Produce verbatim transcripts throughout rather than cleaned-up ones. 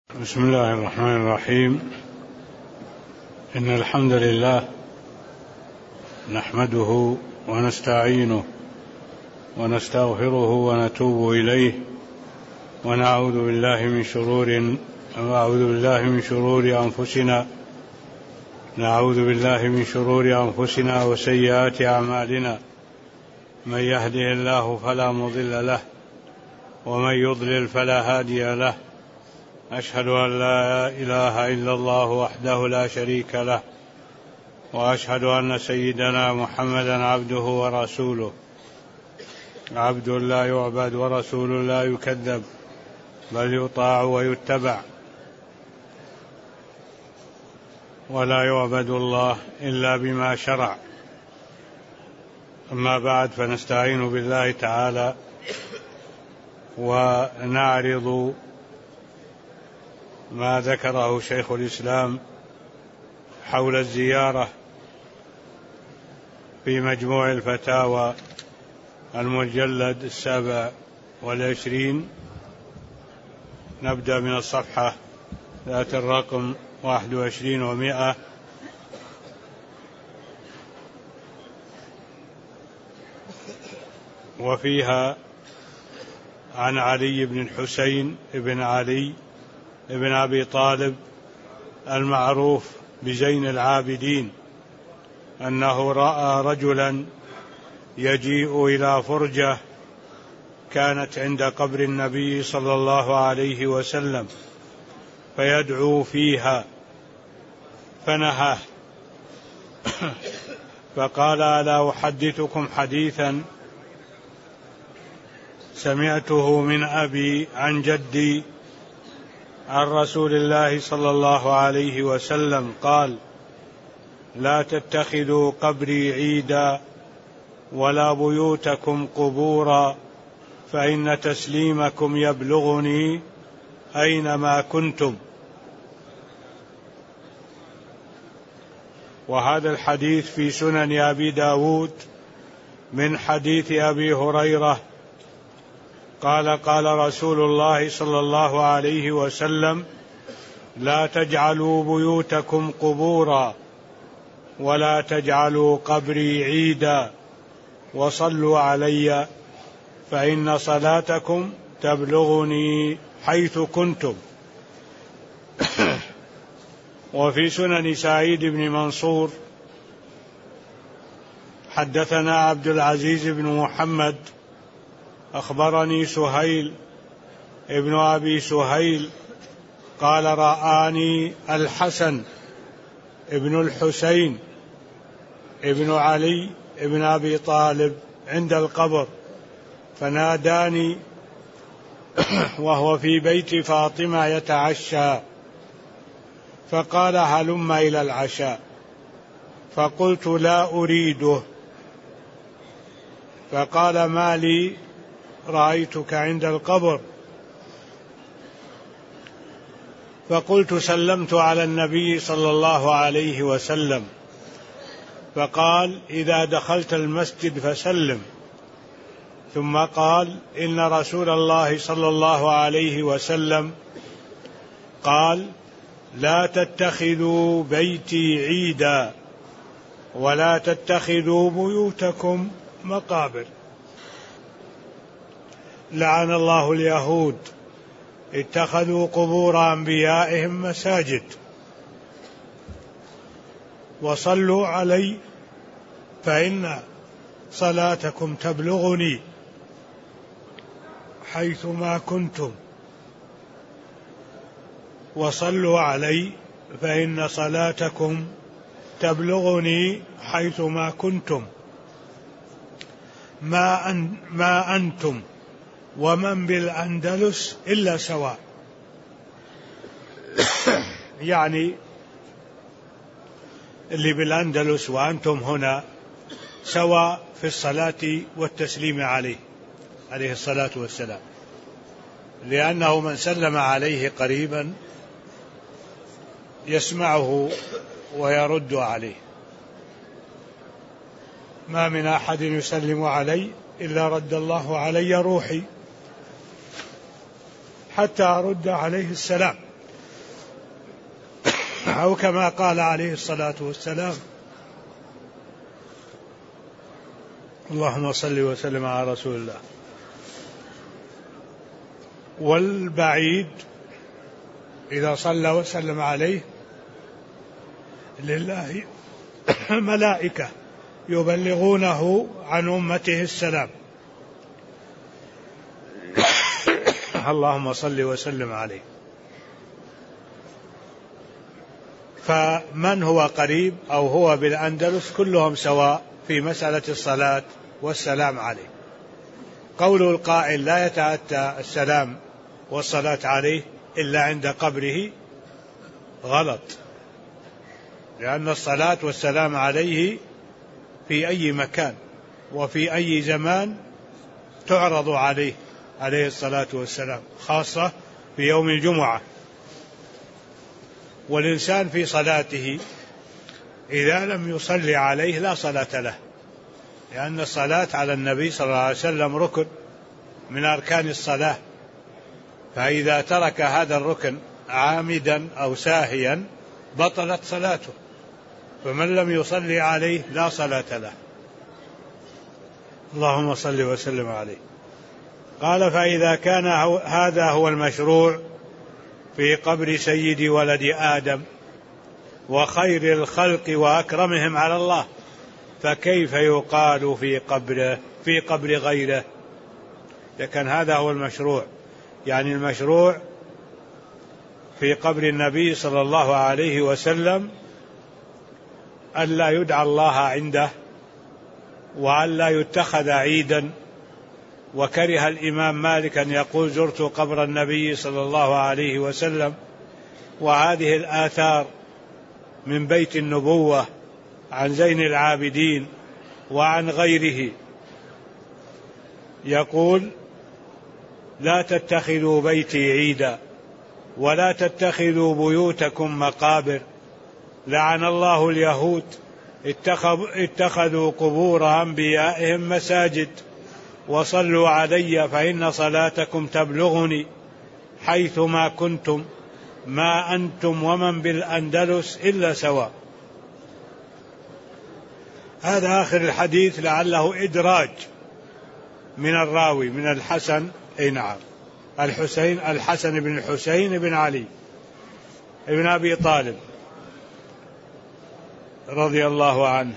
بسم الله الرحمن الرحيم. إن الحمد لله نحمده ونستعينه ونستغفره ونتوب إليه ونعوذ بالله من شرور ونعوذ بالله من شرور أنفسنا نعوذ بالله من شرور أنفسنا وسيئات أعمالنا. من يهده الله فلا مضل له ومن يضلل فلا هادي له. أشهد أن لا إله إلا الله وحده لا شريك له وأشهد أن سيدنا محمدا عبده ورسوله، عبد لا يعبد ورسول لا يكذب بل يطاع ويتبع، ولا يعبد الله إلا بما شرع. أما بعد، فنستعين بالله تعالى ونعرض ما ذكره شيخ الإسلام حول الزيارة في مجموع الفتاوى المجلد السابع والعشرين. نبدأ من الصفحة ذات الرقم واحد وعشرين ومائة. وفيها عن علي بن الحسين بن علي ابن أبي طالب المعروف بزين العابدين أنه رأى رجلا يجيء إلى فرجة كانت عند قبر النبي صلى الله عليه وسلم فيدعو فيها فنهاه، فقال: ألا أحدثكم حديثا سمعته من أبي عن جدي عن رسول الله صلى الله عليه وسلم قال: لا تتخذوا قبري عيدا ولا بيوتكم قبورا، فإن تسليمكم يبلغني أينما كنتم. وهذا الحديث في سنن أبي داود من حديث أبي هريرة قال: قال رسول الله صلى الله عليه وسلم: لا تجعلوا بيوتكم قبورا ولا تجعلوا قبري عيدا وصلوا علي فإن صلاتكم تبلغني حيث كنتم. وفي سنن سعيد بن منصور حدثنا عبد العزيز بن محمد أخبرني سهيل ابن أبي سهيل قال: رآني الحسن ابن الحسين ابن علي ابن أبي طالب عند القبر فناداني وهو في بيت فاطمة يتعشى، فقال: هلم إلى العشاء، فقلت: لا أريده، فقال: ما لي رأيتك عند القبر؟ فقلت: سلمت على النبي صلى الله عليه وسلم، فقال: إذا دخلت المسجد فسلم. ثم قال: إن رسول الله صلى الله عليه وسلم قال: لا تتخذوا بيتي عيدا ولا تتخذوا بيوتكم مقابر. لعن الله اليهود اتخذوا قبور أنبيائهم مساجد. وصلوا علي فإن صلاتكم تبلغني حيثما كنتم. وصلوا علي فإن صلاتكم تبلغني حيثما كنتم. ما, أن ما أنتم ومن بالأندلس إلا سواء. يعني اللي بالأندلس وأنتم هنا سواء في الصلاة والتسليم عليه عليه الصلاة والسلام، لأنه من سلم عليه قريبا يسمعه ويرد عليه. ما من أحد يسلم علي إلا رد الله علي روحي حتى أرد عليه السلام. أو كما قال عليه الصلاة والسلام: اللهم صل وسلم على رسول الله. والبعيد إذا صلى وسلم عليه لله ملائكة يبلغونه عن أمته السلام. اللهم صل وسلم عليه. فمن هو قريب أو هو بالأندلس كلهم سواء في مسألة الصلاة والسلام عليه. قول القائل لا يتأتى السلام والصلاة عليه إلا عند قبره غلط، لأن الصلاة والسلام عليه في أي مكان وفي أي زمان تعرض عليه عليه الصلاة والسلام، خاصة في يوم الجمعة. والإنسان في صلاته إذا لم يصلي عليه لا صلاة له، لأن الصلاة على النبي صلى الله عليه وسلم ركن من أركان الصلاة، فإذا ترك هذا الركن عامدا أو ساهيا بطلت صلاته، فمن لم يصلي عليه لا صلاة له. اللهم صل وسلم عليه. قال: فإذا كان هذا هو المشروع في قبر سيد ولد آدم وخير الخلق وأكرمهم على الله، فكيف يقال في قبره في قبر غيره؟ لكن هذا هو المشروع، يعني المشروع في قبر النبي صلى الله عليه وسلم ألا يدعى الله عنده وألا يتخذ عيدا. وكره الإمام مالك أن يقول: زرت قبر النبي صلى الله عليه وسلم. وهذه الآثار من بيت النبوة عن زين العابدين وعن غيره يقول: لا تتخذوا بيتي عيدا ولا تتخذوا بيوتكم مقابر، لعن الله اليهود اتخذوا قبور أنبيائهم مساجد، وصلوا علي فإن صلاتكم تبلغني حيثما كنتم، ما أنتم ومن بالأندلس إلا سواء. هذا آخر الحديث لعله إدراج من الراوي من الحسن أي نعم الحسين الحسن بن الحسين بن علي ابن أبي طالب رضي الله عنه.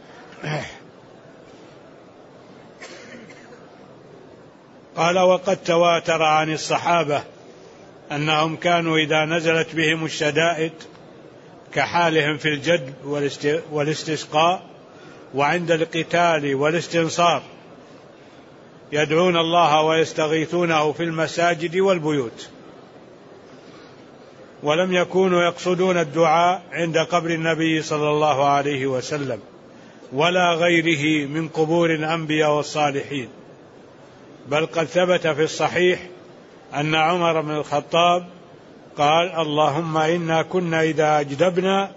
قال: وقد تواتر عن الصحابة أنهم كانوا إذا نزلت بهم الشدائد كحالهم في الجد والاستسقاء وعند القتال والاستنصار يدعون الله ويستغيثونه في المساجد والبيوت، ولم يكونوا يقصدون الدعاء عند قبر النبي صلى الله عليه وسلم ولا غيره من قبور الأنبياء والصالحين. بل قد ثبت في الصحيح أن عمر بن الخطاب قال: اللهم إنا كنا إذا أجدبنا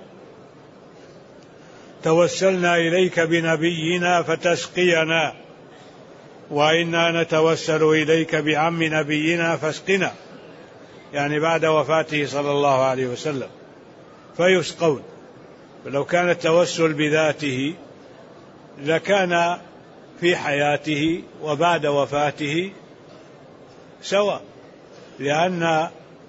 توسلنا إليك بنبينا فتسقينا، وإنا نتوسل إليك بعم نبينا فاسقنا، يعني بعد وفاته صلى الله عليه وسلم، فيسقون. ولو كان التوسل بذاته لكان في حياته وبعد وفاته سواء، لأن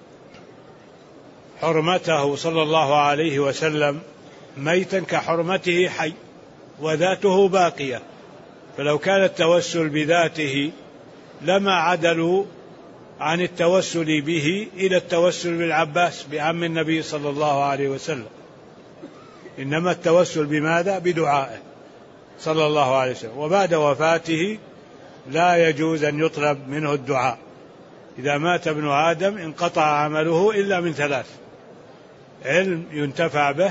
حرمته صلى الله عليه وسلم ميتا كحرمته حي وذاته باقية، فلو كان التوسل بذاته لما عدلوا عن التوسل به إلى التوسل بالعباس بعم النبي صلى الله عليه وسلم، إنما التوسل بماذا؟ بدعائه صلى الله عليه وسلم. وبعد وفاته لا يجوز أن يطلب منه الدعاء. إذا مات ابن آدم انقطع عمله إلا من ثلاث: علم ينتفع به،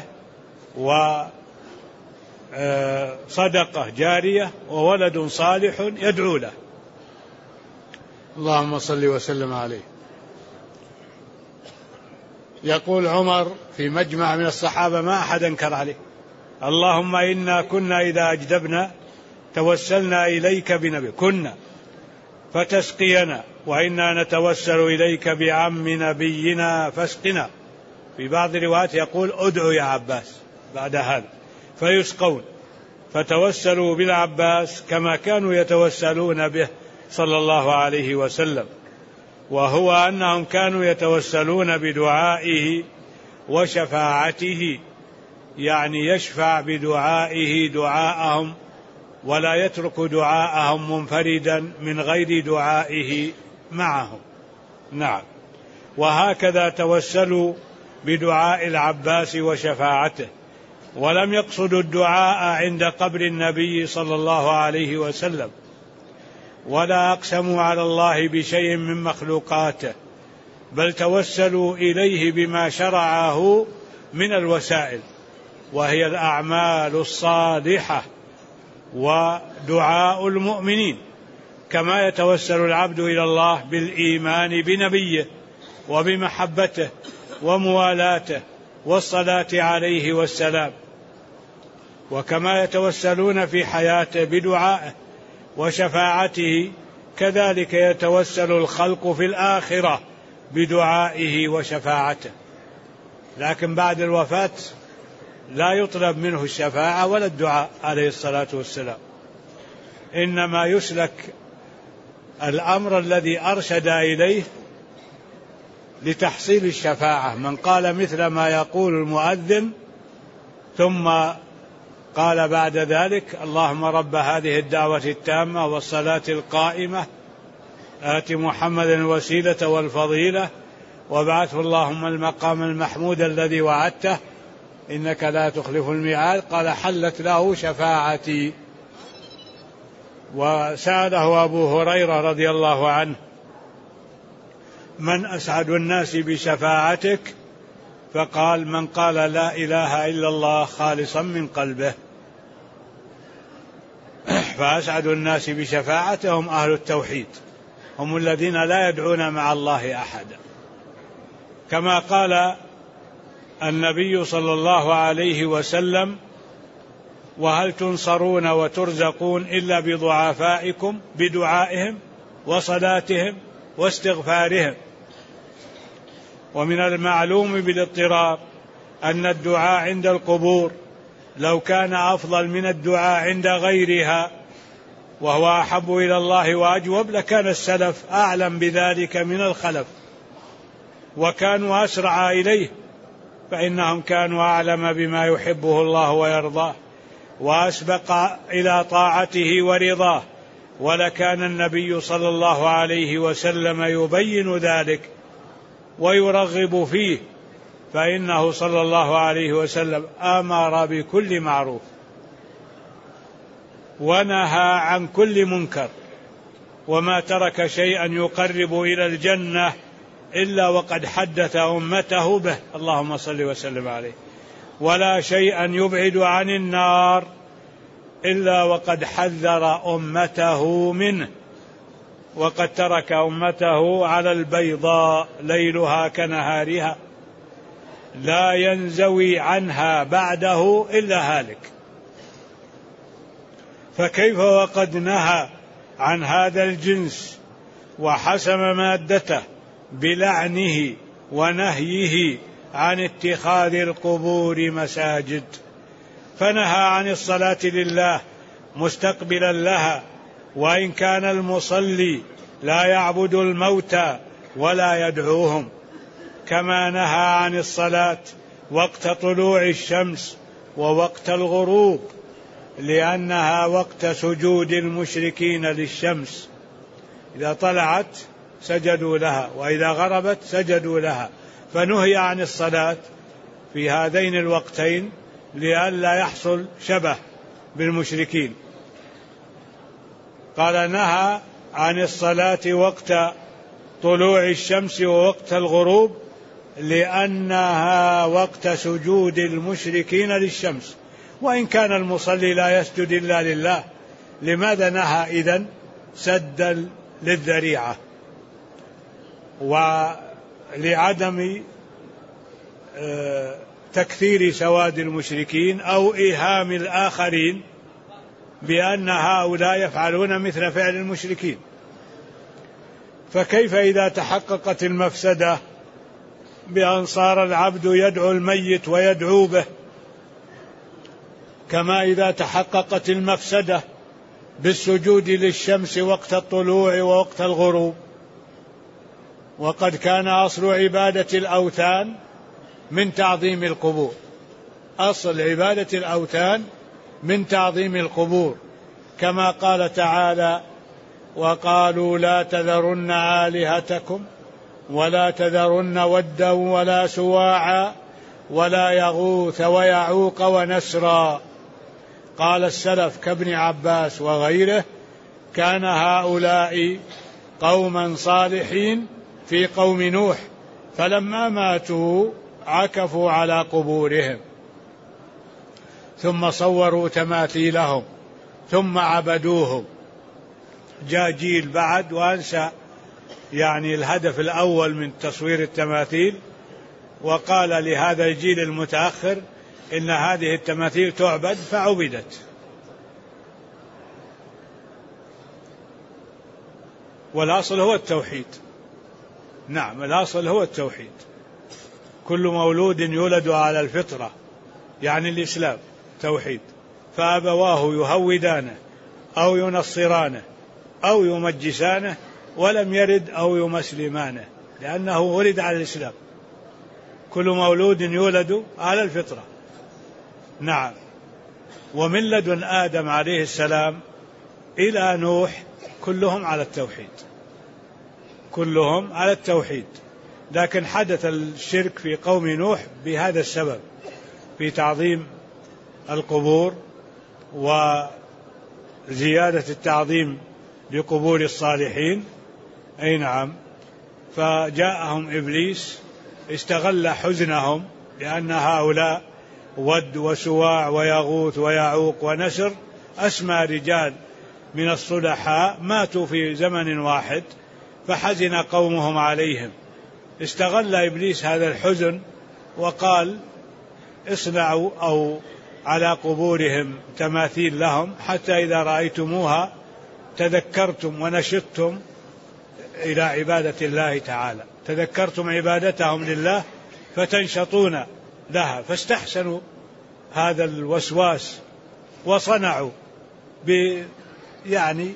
وصدقة جارية، وولد صالح يدعو له. اللهم صل وسلم عليه. يقول عمر في مجمع من الصحابة ما أحد أنكر عليه: اللهم إنا كنا إذا أجدبنا توسلنا إليك بنبي كنا فتسقينا، وإنا نتوسل إليك بعم نبينا فاسقنا. في بعض الروايات يقول ادعوا يا عباس بعد هذا فيسقون، فتوسلوا بالعباس كما كانوا يتوسلون به صلى الله عليه وسلم، وهو أنهم كانوا يتوسلون بدعائه وشفاعته، يعني يشفع بدعائه دعاءهم ولا يترك دعاءهم منفردا من غير دعائه معهم. نعم. وهكذا توسلوا بدعاء العباس وشفاعته، ولم يقصدوا الدعاء عند قبر النبي صلى الله عليه وسلم، ولا أقسموا على الله بشيء من مخلوقاته، بل توسلوا إليه بما شرعه من الوسائل، وهي الأعمال الصالحة ودعاء المؤمنين، كما يتوسل العبد إلى الله بالإيمان بنبيه وبمحبته وموالاته والصلاة عليه والسلام، وكما يتوسلون في حياته بدعائه وشفاعته، كذلك يتوسل الخلق في الآخرة بدعائه وشفاعته، لكن بعد الوفاة لا يطلب منه الشفاعة ولا الدعاء عليه الصلاة والسلام، إنما يسلك الأمر الذي أرشد إليه لتحصيل الشفاعة. من قال مثل ما يقول المؤذن ثم قال بعد ذلك اللهم رب هذه الدعوة التامة والصلاة القائمة آت محمد الوسيلة والفضيلة وابعثه اللهم المقام المحمود الذي وعدته إنك لا تخلف الميعاد، قال حلت له شفاعتي. وسأله أبو هريرة رضي الله عنه من أسعد الناس بشفاعتك؟ فقال من قال لا إله إلا الله خالصا من قلبه. فأسعد الناس بشفاعتهم أهل التوحيد، هم الذين لا يدعون مع الله أحدا، كما قال النبي صلى الله عليه وسلم وهل تنصرون وترزقون إلا بضعفائكم بدعائهم وصلاتهم واستغفارهم. ومن المعلوم بالاضطرار أن الدعاء عند القبور لو كان أفضل من الدعاء عند غيرها وهو أحب إلى الله وأجوب لكان السلف أعلم بذلك من الخلف، وكانوا أسرع إليه، فإنهم كانوا أعلم بما يحبه الله ويرضاه وأسبق إلى طاعته ورضاه، ولكان النبي صلى الله عليه وسلم يبين ذلك ويرغب فيه، فإنه صلى الله عليه وسلم أمر بكل معروف ونهى عن كل منكر، وما ترك شيئا يقرب إلى الجنة إلا وقد حدث أمته به، اللهم صل وسلم عليه، ولا شيئا يبعد عن النار إلا وقد حذر أمته منه، وقد ترك أمته على البيضاء ليلها كنهارها لا ينزوي عنها بعده إلا هالك. فكيف وقد نهى عن هذا الجنس وحسم مادته بلعنه ونهيه عن اتخاذ القبور مساجد، فنهى عن الصلاة لله مستقبلا لها، وإن كان المصلي لا يعبد الموتى ولا يدعوهم، كما نهى عن الصلاة وقت طلوع الشمس ووقت الغروب، لأنها وقت سجود المشركين للشمس، إذا طلعت سجدوا لها وإذا غربت سجدوا لها، فنهي عن الصلاة في هذين الوقتين لئلا يحصل شبه بالمشركين. قال نهى عن الصلاة وقت طلوع الشمس ووقت الغروب لأنها وقت سجود المشركين للشمس، وإن كان المصلي لا يسجد إلا لله، لماذا نهى إذن؟ سدا للذريعة ولعدم تكثير سواد المشركين أو إيهام الآخرين بأن هؤلاء يفعلون مثل فعل المشركين. فكيف إذا تحققت المفسدة بأن صار العبد يدعو الميت ويدعو به، كما إذا تحققت المفسدة بالسجود للشمس وقت الطلوع ووقت الغروب. وقد كان أصل عبادة الأوثان من تعظيم القبور، أصل عبادة الأوثان من تعظيم القبور، كما قال تعالى: وقالوا لا تذرن آلهتكم ولا تذرن ودا ولا سواعا ولا يغوث ويعوق ونسرا. قال السلف كابن عباس وغيره: كان هؤلاء قوما صالحين في قوم نوح، فلما ماتوا عكفوا على قبورهم ثم صوروا تماثيلهم ثم عبدوهم. جاء جيل بعد وأنسى يعني الهدف الأول من تصوير التماثيل، وقال لهذا الجيل المتأخر إن هذه التماثيل تعبد، فعبدت. والأصل هو التوحيد. نعم، الأصل هو التوحيد. كل مولود يولد على الفطرة يعني الإسلام توحيد، فأبواه يهودانه أو ينصرانه أو يمجسانه، ولم يرد أو يمسلمانه، لأنه ولد على الإسلام. كل مولود يولد على الفطرة. نعم. ومن لدن آدم عليه السلام إلى نوح كلهم على التوحيد، كلهم على التوحيد، لكن حدث الشرك في قوم نوح بهذا السبب، في تعظيم القبور وزيادة التعظيم لقبور الصالحين. أي نعم. فجاءهم إبليس استغل حزنهم، لأن هؤلاء ود وسواع ويغوث ويعوق ونسر أسمى رجال من الصلحاء ماتوا في زمن واحد، فحزن قومهم عليهم. استغل إبليس هذا الحزن وقال: اصنعوا أو على قبورهم تماثيل لهم، حتى إذا رأيتموها تذكرتم ونشطتم إلى عبادة الله تعالى، تذكرتم عبادتهم لله فتنشطون لها. فاستحسنوا هذا الوسواس وصنعوا ب يعني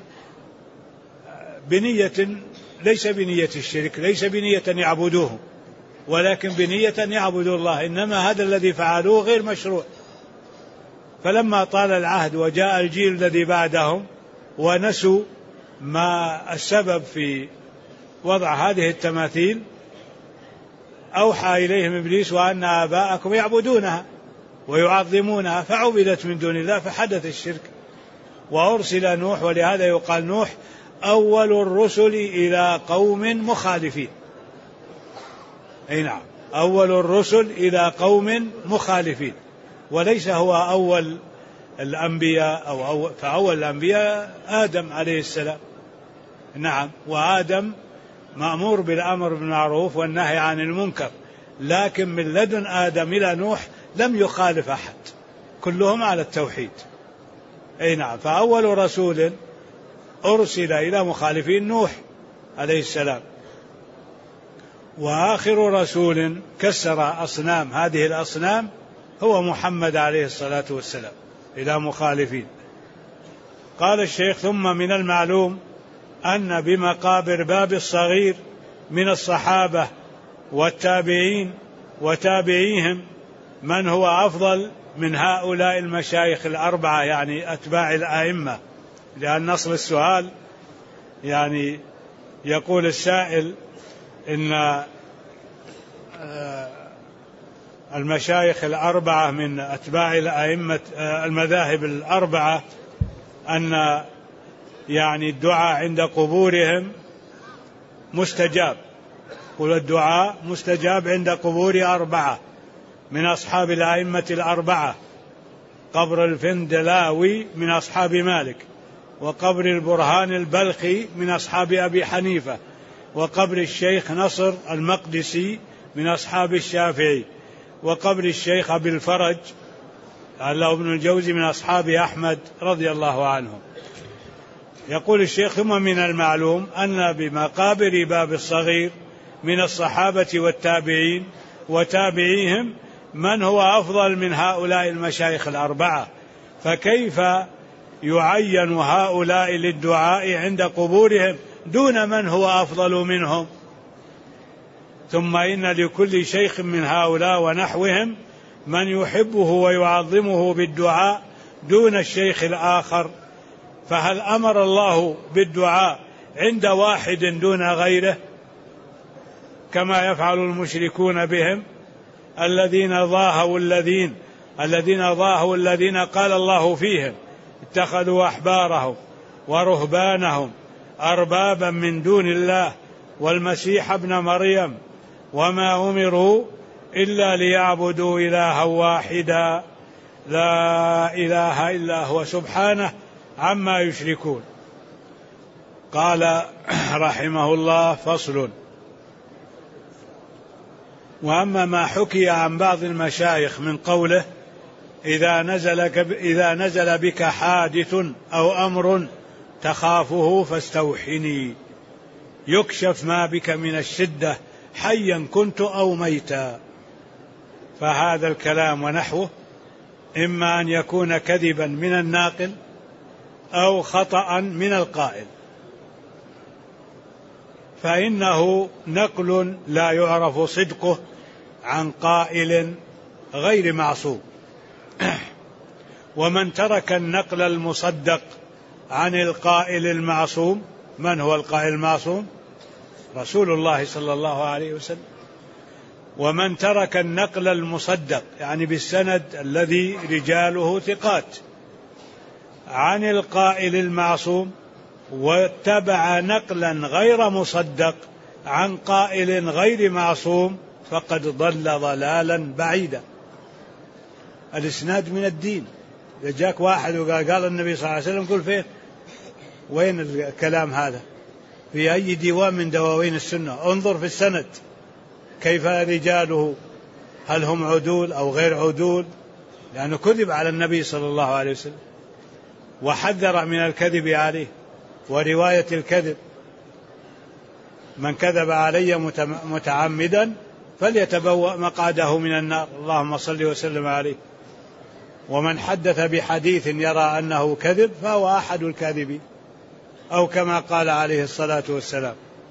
بنية ليس بنية الشرك، ليس بنية أن يعبدوه، ولكن بنية أن يعبدوا الله. إنما هذا الذي فعلوه غير مشروع. فلما طال العهد وجاء الجيل الذي بعدهم ونسوا ما السبب في وضع هذه التماثيل، أوحى إليهم إبليس وأن آباءكم يعبدونها ويعظمونها، فعبدت من دون الله، فحدث الشرك. وأرسل نوح، ولهذا يقال نوح أول الرسل إلى قوم مخالفين. أي نعم، أول الرسل إلى قوم مخالفين، وليس هو أول الأنبياء أو أول فأول الأنبياء آدم عليه السلام. نعم، وآدم مأمور بالأمر بالمعروف والنهي عن المنكر، لكن من لدن آدم إلى نوح لم يخالف أحد، كلهم على التوحيد. أي نعم. فأول رسول أرسل إلى مخالفين نوح عليه السلام، وآخر رسول كسر أصنام هذه الأصنام هو محمد عليه الصلاة والسلام إلى مخالفين. قال الشيخ: ثم من المعلوم أن بمقابر باب الصغير من الصحابة والتابعين وتابعيهم من هو أفضل من هؤلاء المشايخ الأربعة، يعني أتباع الآئمة. لأن أصل السؤال يعني يقول السائل إن المشايخ الأربعة من أتباع الآئمة المذاهب الأربعة أن يعني الدعاء عند قبورهم مستجاب، قل الدعاء مستجاب عند قبور أربعة من أصحاب الآئمة الأربعة: قبر الفندلاوي من أصحاب مالك، وقبر البرهان البلخي من أصحاب أبي حنيفة، وقبر الشيخ نصر المقدسي من أصحاب الشافعي، وقبر الشيخ أبي الفرج الله ابن الجوزي من أصحاب أحمد رضي الله عنهم. يقول الشيخ: ثم من المعلوم أن بمقابر باب الصغير من الصحابة والتابعين وتابعيهم من هو أفضل من هؤلاء المشايخ الأربعة، فكيف يعين هؤلاء للدعاء عند قبورهم دون من هو أفضل منهم؟ ثم إن لكل شيخ من هؤلاء ونحوهم من يحبه ويعظمه بالدعاء دون الشيخ الآخر، فهل أمر الله بالدعاء عند واحد دون غيره كما يفعل المشركون بهم الذين ضاهوا الذين الذين ضاهوا الذين قال الله فيهم اتخذوا أحبارهم ورهبانهم أربابا من دون الله والمسيح ابن مريم وما أمروا إلا ليعبدوا إلها واحدا لا إله إلا هو سبحانه عما يشركون. قال رحمه الله: فصل. وأما ما حكي عن بعض المشايخ من قوله: إذا نزل, إذا نزل بك حادث أو أمر تخافه فاستوحني يكشف ما بك من الشدة حيا كنت أو ميتا، فهذا الكلام ونحوه إما أن يكون كذبا من الناقل أو خطأ من القائل، فإنه نقل لا يعرف صدقه عن قائل غير معصوم. ومن ترك النقل المصدق عن القائل المعصوم، من هو القائل المعصوم؟ رسول الله صلى الله عليه وسلم. ومن ترك النقل المصدق يعني بالسند الذي رجاله ثقات عن القائل المعصوم واتبع نقلا غير مصدق عن قائل غير معصوم فقد ضل ضلالا بعيدا. الإسناد من الدين. إذا جاك واحد وقال قال النبي صلى الله عليه وسلم قل فين؟ وين الكلام هذا؟ في أي ديوان من دواوين السنة؟ انظر في السند كيف رجاله، هل هم عدول أو غير عدول؟ لأنه كذب على النبي صلى الله عليه وسلم وحذر من الكذب عليه ورواية الكذب. من كذب علي متعمدا فليتبوأ مقعده من النار، اللهم صل وسلم عليه. ومن حدث بحديث يرى أنه كذب فهو أحد الكاذبين، أو كما قال عليه الصلاة والسلام.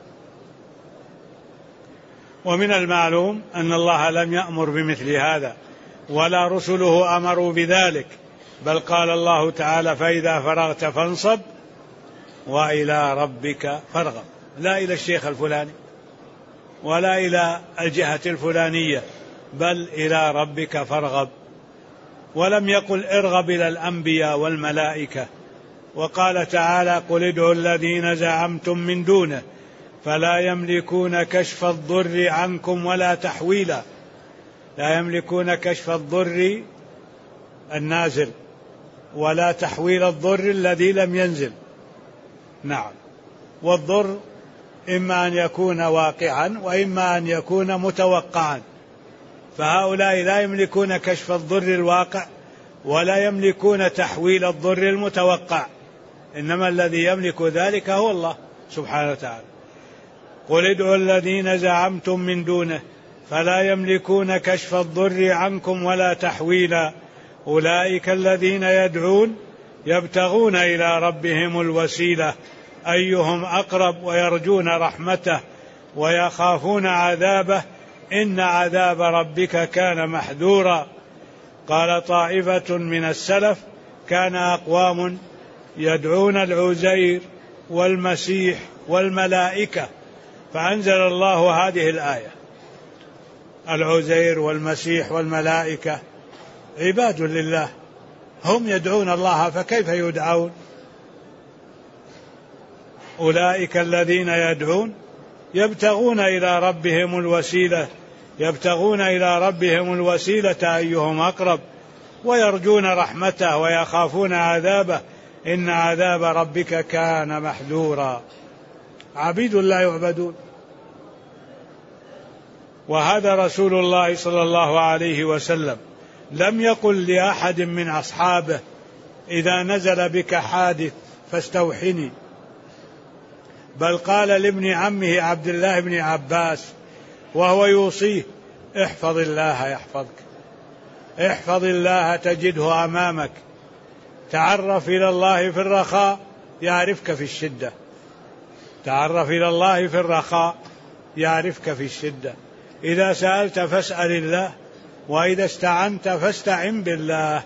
ومن المعلوم أن الله لم يأمر بمثل هذا ولا رسله أمروا بذلك، بل قال الله تعالى: فإذا فرغت فانصب وإلى ربك فارغب، لا إلى الشيخ الفلاني ولا إلى الجهة الفلانية، بل إلى ربك فارغب. ولم يقل ارغب إلى الأنبياء والملائكة. وقال تعالى: قل ادعوا الذين زعمتم من دونه فلا يملكون كشف الضر عنكم ولا تحويلا. لا يملكون كشف الضر النازل ولا تحويل الضر الذي لم ينزل. نعم، والضر إما أن يكون واقعا وإما أن يكون متوقعا، فهؤلاء لا يملكون كشف الضر الواقع ولا يملكون تحويل الضر المتوقع، إنما الذي يملك ذلك هو الله سبحانه وتعالى. قل ادعوا الذين زعمتم من دونه فلا يملكون كشف الضر عنكم ولا تحويلا أولئك الذين يدعون يبتغون إلى ربهم الوسيلة أيهم أقرب ويرجون رحمته ويخافون عذابه إن عذاب ربك كان محذورا. قال طائفة من السلف: كان أقوام يدعون العزير والمسيح والملائكة، فأنزل الله هذه الآية: العزير والمسيح والملائكة عباد لله، هم يدعون الله فكيف يدعون؟ أولئك الذين يدعون يبتغون إلى ربهم الوسيلة يبتغون إلى ربهم الوسيلة أيهم أقرب ويرجون رحمته ويخافون عذابه إن عذاب ربك كان محذورا. عبيد لا يعبدون. وهذا رسول الله صلى الله عليه وسلم لم يقل لأحد من أصحابه: إذا نزل بك حادث فاستوحني، بل قال لابن عمه عبد الله بن عباس وهو يوصيه: احفظ الله يحفظك، احفظ الله تجده أمامك، تعرف إلى الله في الرخاء يعرفك في الشدة، تعرف إلى الله في الرخاء يعرفك في الشدة. إذا سألت فاسأل الله، وإذا استعنت فاستعن بالله.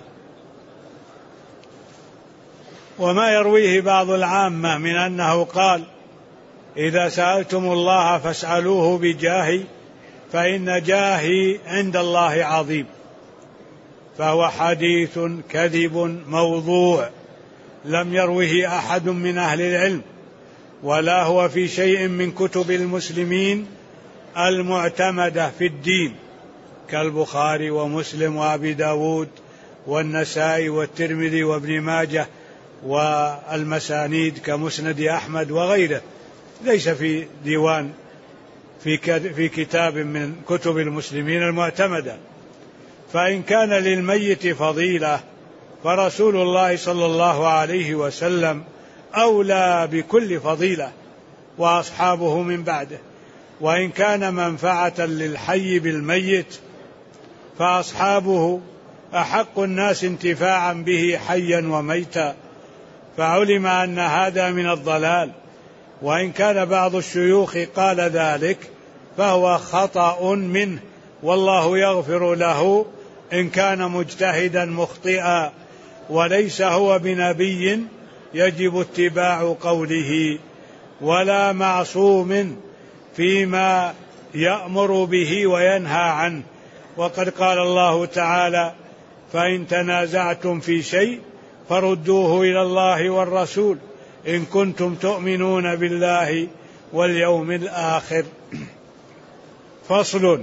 وما يرويه بعض العامة من أنه قال: إذا سألتم الله فاسألوه بجاهي فإن جاهي عند الله عظيم، فهو حديث كذب موضوع لم يروه أحد من أهل العلم، ولا هو في شيء من كتب المسلمين المعتمدة في الدين كالبخاري ومسلم وأبي داود والنسائي والترمذي وابن ماجه والمسانيد كمسند أحمد وغيره، ليس في ديوان في كتاب من كتب المسلمين المعتمدة. فإن كان للميت فضيلة فرسول الله صلى الله عليه وسلم أولى بكل فضيلة وأصحابه من بعده، وإن كان منفعة للحي بالميت فأصحابه أحق الناس انتفاعا به حيا وميتا، فعلم أن هذا من الضلال. وإن كان بعض الشيوخ قال ذلك فهو خطأ منه، والله يغفر له إن كان مجتهدا مخطئا، وليس هو بنبي يجب اتباع قوله، ولا معصوم فيما يأمر به وينهى عنه. وقد قال الله تعالى: فإن تنازعتم في شيء فردوه إلى الله والرسول إن كنتم تؤمنون بالله واليوم الآخر. فصل.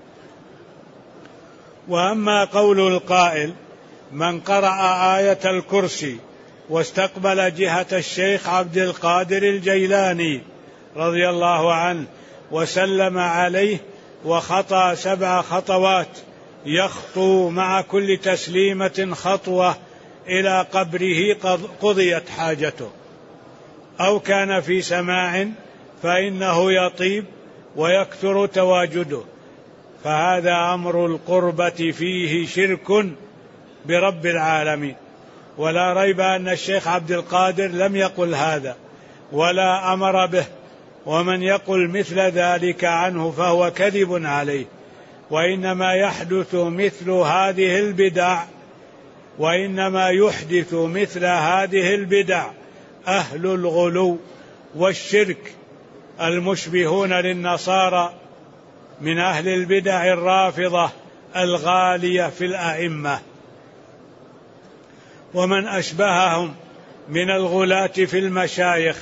وأما قول القائل: من قرأ آية الكرسي واستقبل جهة الشيخ عبد القادر الجيلاني رضي الله عنه وسلم عليه وخطى سبع خطوات يخطو مع كل تسليمة خطوة إلى قبره قضيت حاجته، أو كان في سماع فإنه يطيب ويكثر تواجده، فهذا أمر القربة فيه شرك برب العالمين. ولا ريب أن الشيخ عبد القادر لم يقل هذا ولا أمر به، ومن يقل مثل ذلك عنه فهو كذب عليه. وإنما يحدث مثل هذه البدع وإنما يحدث مثل هذه البدع أهل الغلو والشرك المشبهون للنصارى من أهل البدع الرافضة الغالية في الأئمة، ومن أشبههم من الغلاة في المشايخ.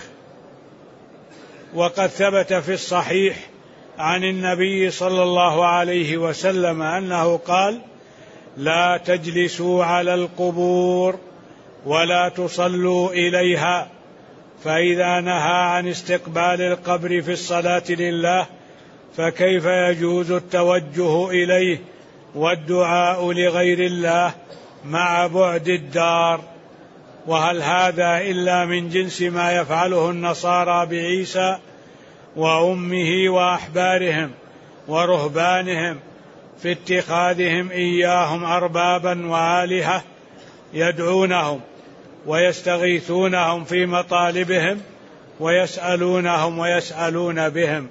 وقد ثبت في الصحيح عن النبي صلى الله عليه وسلم أنه قال: لا تجلسوا على القبور ولا تصلوا إليها، فإذا نهى عن استقبال القبر في الصلاة لله فكيف يجوز التوجه إليه والدعاء لغير الله مع بعد الدار؟ وهل هذا إلا من جنس ما يفعله النصارى بعيسى وأمه وأحبارهم ورهبانهم في اتخاذهم إياهم أربابا وآلهة يدعونهم ويستغيثونهم في مطالبهم ويسألونهم ويسألون بهم.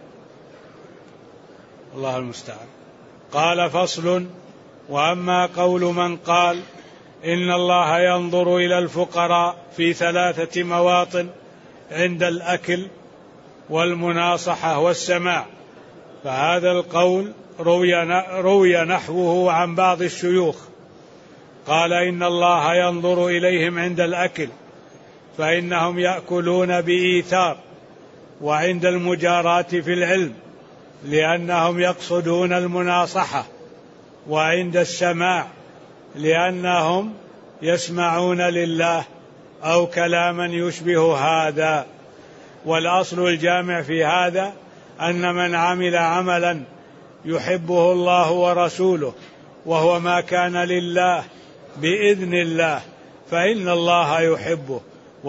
الله المستعان. قال: فصل. وأما قول من قال إن الله ينظر إلى الفقراء في ثلاثة مواطن عند الأكل والمناصحة والسماع، فهذا القول روي نحوه عن بعض الشيوخ، قال: إن الله ينظر إليهم عند الأكل فإنهم يأكلون بإيثار، وعند المجاراة في العلم لأنهم يقصدون المناصحة، وعند السماع لأنهم يسمعون لله أو كلاما يشبه هذا. والأصل الجامع في هذا أن من عمل عملا يحبه الله ورسوله وهو ما كان لله بإذن الله فإن الله يحبه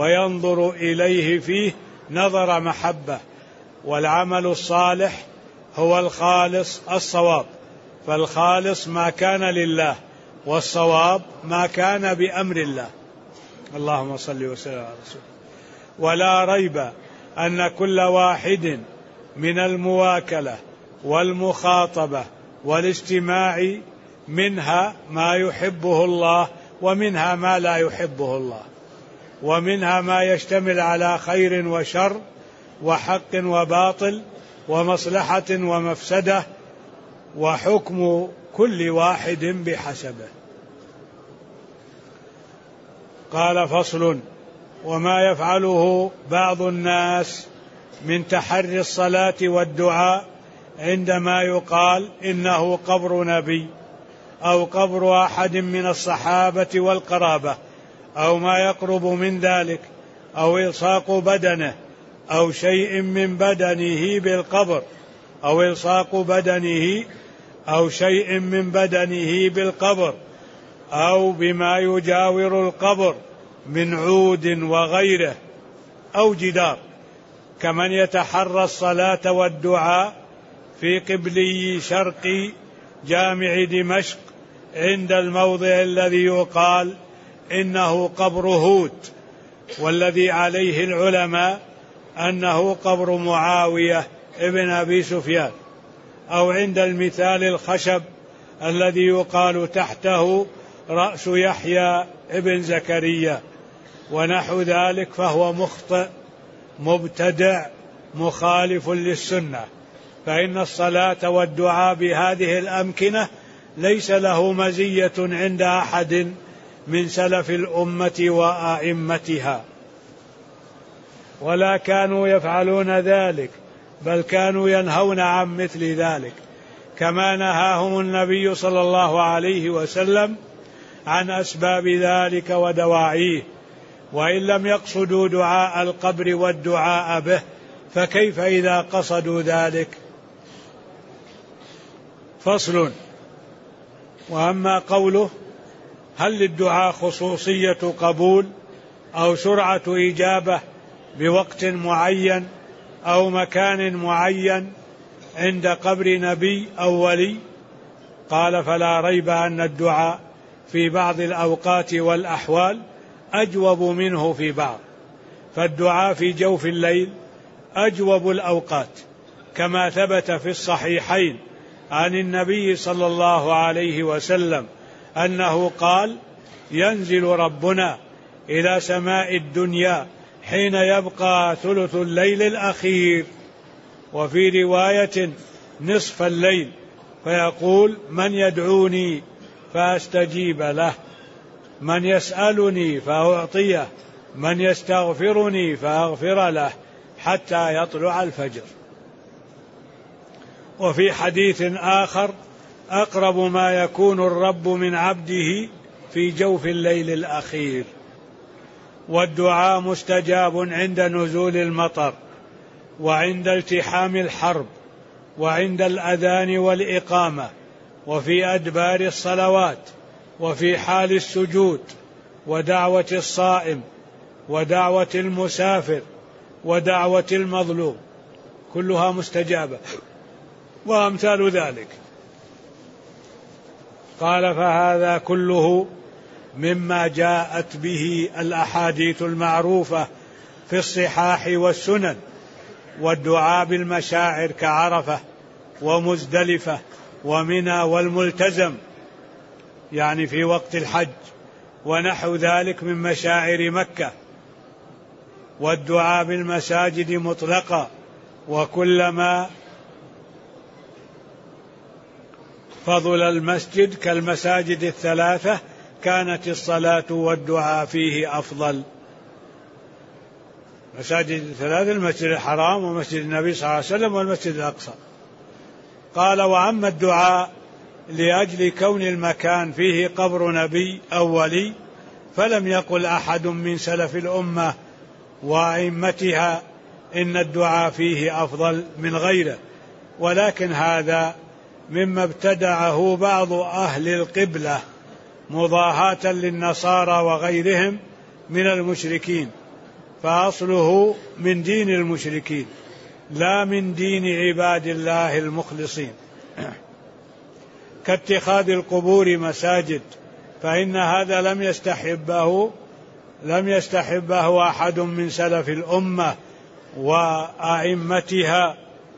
وينظر إليه فيه نظر محبة. والعمل الصالح هو الخالص الصواب، فالخالص ما كان لله، والصواب ما كان بأمر الله. اللهم صل وسلم على رسول الله. ولا ريب أن كل واحد من المواكلة والمخاطبة والاجتماع منها ما يحبه الله، ومنها ما لا يحبه الله، ومنها ما يشتمل على خير وشر وحق وباطل ومصلحة ومفسدة، وحكم كل واحد بحسبه. قال: فصل: وما يفعله بعض الناس من تحري الصلاة والدعاء عندما يقال إنه قبر نبي أو قبر أحد من الصحابة والقرابة أو ما يقرب من ذلك، أو إلصاق بدنه أو شيء من بدنه بالقبر أو إلصاق بدنه أو شيء من بدنه بالقبر أو بما يجاور القبر من عود وغيره أو جدار، كمن يتحرى الصلاة والدعاء في قبلي شرق جامع دمشق عند الموضع الذي يقال إنه قبر هود، والذي عليه العلماء أنه قبر معاوية ابن أبي سفيان، أو عند المثال الخشب الذي يقال تحته رأس يحيى ابن زكريا ونحو ذلك، فهو مخطئ مبتدع مخالف للسنة، فإن الصلاة والدعاء بهذه الأمكنة ليس له مزية عند أحد من سلف الأمة وأئمتها، ولا كانوا يفعلون ذلك، بل كانوا ينهون عن مثل ذلك، كما نهاهم النبي صلى الله عليه وسلم عن أسباب ذلك ودواعيه. وإن لم يقصدوا دعاء القبر والدعاء به، فكيف إذا قصدوا ذلك؟ فصل: وأما قوله: هل للدعاء خصوصية قبول أو سرعة إجابة بوقت معين أو مكان معين عند قبر نبي أو ولي؟ قال: فلا ريب أن الدعاء في بعض الأوقات والأحوال أجوب منه في بعض، فالدعاء في جوف الليل أجوب الأوقات، كما ثبت في الصحيحين عن النبي صلى الله عليه وسلم أنه قال: ينزل ربنا إلى سماء الدنيا حين يبقى ثلث الليل الأخير، وفي رواية نصف الليل، فيقول: من يدعوني فأستجيب له، من يسألني فأعطيه، من يستغفرني فأغفر له، حتى يطلع الفجر. وفي حديث آخر: أقرب ما يكون الرب من عبده في جوف الليل الأخير. والدعاء مستجاب عند نزول المطر، وعند التحام الحرب، وعند الأذان والإقامة، وفي أدبار الصلوات، وفي حال السجود، ودعوة الصائم، ودعوة المسافر، ودعوة المظلوم، كلها مستجابة، وأمثال ذلك. قال: فهذا كله مما جاءت به الأحاديث المعروفة في الصحاح والسنن، والدعاء بالمشاعر كعرفة ومزدلفة ومنى والملتزم، يعني في وقت الحج، ونحو ذلك من مشاعر مكة، والدعاء بالمساجد مطلقا، وكلما فضل المسجد كالمساجد الثلاثة كانت الصلاة والدعاء فيه أفضل. مساجد الثلاثة: المسجد الحرام، ومسجد النبي صلى الله عليه وسلم، والمسجد الأقصى. قال: وأما الدعاء لأجل كون المكان فيه قبر نبي أو ولي، فلم يقل أحد من سلف الأمة وأئمتها إن الدعاء فيه أفضل من غيره، ولكن هذا مما ابتدعه بعض أهل القبلة مضاهاة للنصارى وغيرهم من المشركين، فأصله من دين المشركين، لا من دين عباد الله المخلصين، كاتخاذ القبور مساجد، فإن هذا لم يستحبه لم يستحبه أحد من سلف الأمة وأئمتها،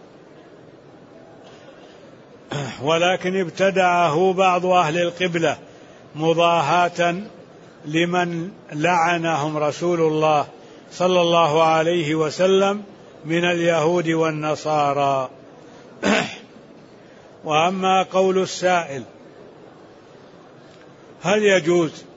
ولكن ابتدعه بعض أهل القبلة مضاهاة لمن لعنهم رسول الله صلى الله عليه وسلم من اليهود والنصارى. وأما قول السائل هل يجوز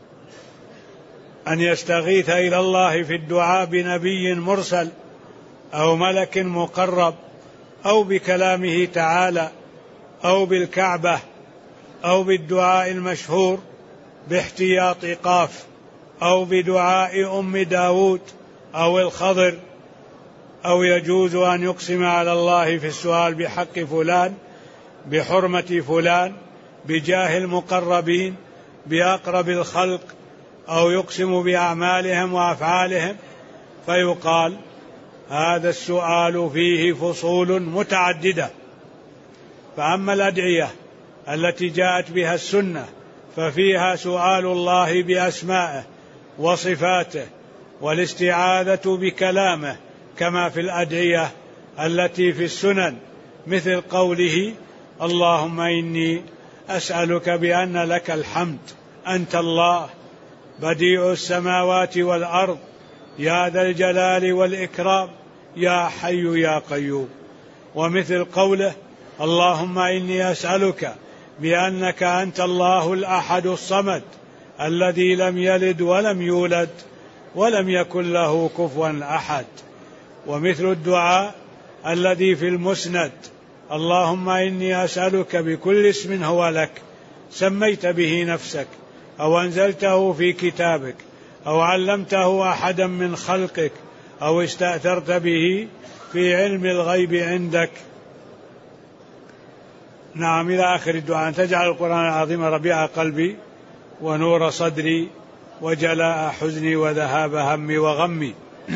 أن يستغيث إلى الله في الدعاء بنبي مرسل أو ملك مقرب أو بكلامه تعالى أو بالكعبة أو بالدعاء المشهور باحتياط قاف أو بدعاء أم داود أو الخضر، أو يجوز أن يقسم على الله في السؤال بحق فلان، بحرمة فلان، بجاه المقربين، بأقرب الخلق، أو يقسم بأعمالهم وأفعالهم؟ فيقال هذا السؤال فيه فصول متعددة. فأما الأدعية التي جاءت بها السنة ففيها سؤال الله بأسمائه وصفاته والاستعاذة بكلامه، كما في الأدعية التي في السنن، مثل قوله اللهم إني أسألك بأن لك الحمد أنت الله بديع السماوات والأرض يا ذا الجلال والإكرام يا حي يا قيوم. ومثل قوله اللهم إني أسألك بأنك أنت الله الأحد الصمد الذي لم يلد ولم يولد ولم يكن له كفوا أحد. ومثل الدعاء الذي في المسند اللهم إني أسألك بكل اسم هو لك سميت به نفسك أو أنزلته في كتابك أو علمته أحدا من خلقك أو استأثرت به في علم الغيب عندك. نعم، إلى آخر الدعاء، أن تجعل القرآن العظيم ربيع قلبي ونور صدري وجلاء حزني وذهاب همي وغمي.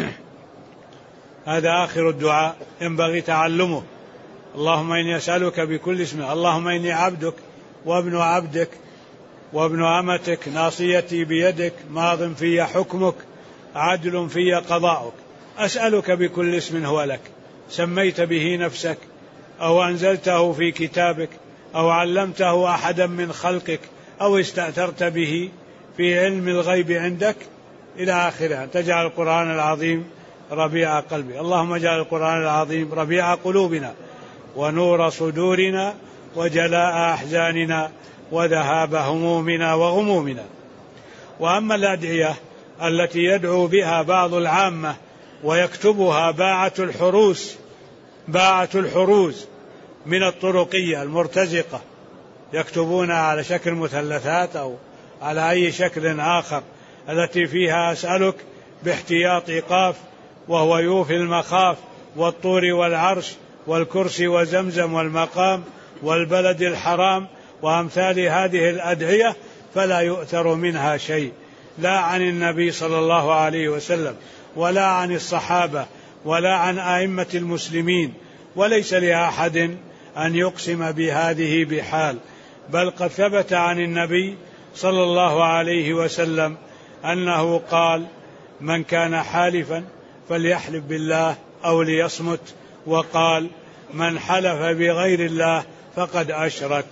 هذا آخر الدعاء ينبغي تعلمه. اللهم إني أسألك بكل اسم، اللهم إني عبدك وابن عبدك وابن أمتك ناصيتي بيدك ماض في حكمك عدل في قضاؤك، أسألك بكل اسم هو لك سميت به نفسك أو أنزلته في كتابك أو علمته أحدا من خلقك أو استأثرت به في علم الغيب عندك إلى آخره. تجعل القرآن العظيم ربيع قلبي. اللهم اجعل القرآن العظيم ربيع قلوبنا ونور صدورنا وجلاء أحزاننا وذهاب همومنا وغمومنا. وأما الأدعية التي يدعو بها بعض العامة ويكتبها باعة الحروس باعة الحروز من الطرقية المرتزقة، يكتبونها على شكل مثلثات أو على أي شكل آخر، التي فيها أسألك باحتياط قاف وهو يوفي المخاف والطور والعرش والكرسي وزمزم والمقام والبلد الحرام وأمثال هذه الأدعية، فلا يؤثر منها شيء، لا عن النبي صلى الله عليه وسلم ولا عن الصحابة ولا عن أئمة المسلمين، وليس لأحد أن يقسم بهذه بحال، بل قد ثبت عن النبي صلى الله عليه وسلم أنه قال من كان حالفا فليحلف بالله أو ليصمت، وقال من حلف بغير الله فقد أشرك.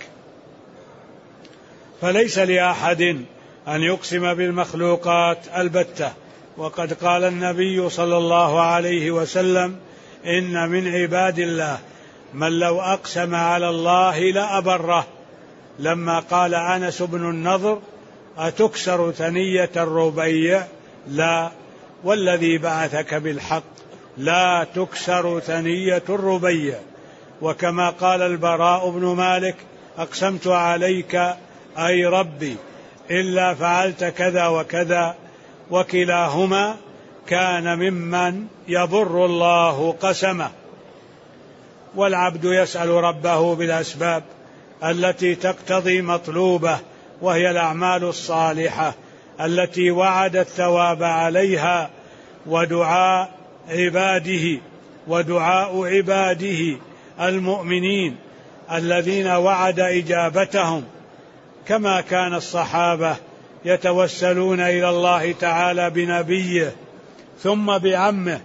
فليس لأحد أن يقسم بالمخلوقات البتة. وقد قال النبي صلى الله عليه وسلم إن من عباد الله من لو أقسم على الله لأبره، لما قال أنس بن النضر أتكسر ثنية الربيع؟ لا، والذي بعثك بالحق لا تكسر ثنية الربيع. وكما قال البراء بن مالك أقسمت عليك أي ربي إلا فعلت كذا وكذا، وكلاهما كان ممن يضر الله قسمه. والعبد يسأل ربه بالأسباب التي تقتضي مطلوبه، وهي الأعمال الصالحة التي وعد الثواب عليها، ودعاء عباده ودعاء عباده المؤمنين الذين وعد إجابتهم، كما كان الصحابة يتوسلون إلى الله تعالى بنبيه ثم بعمه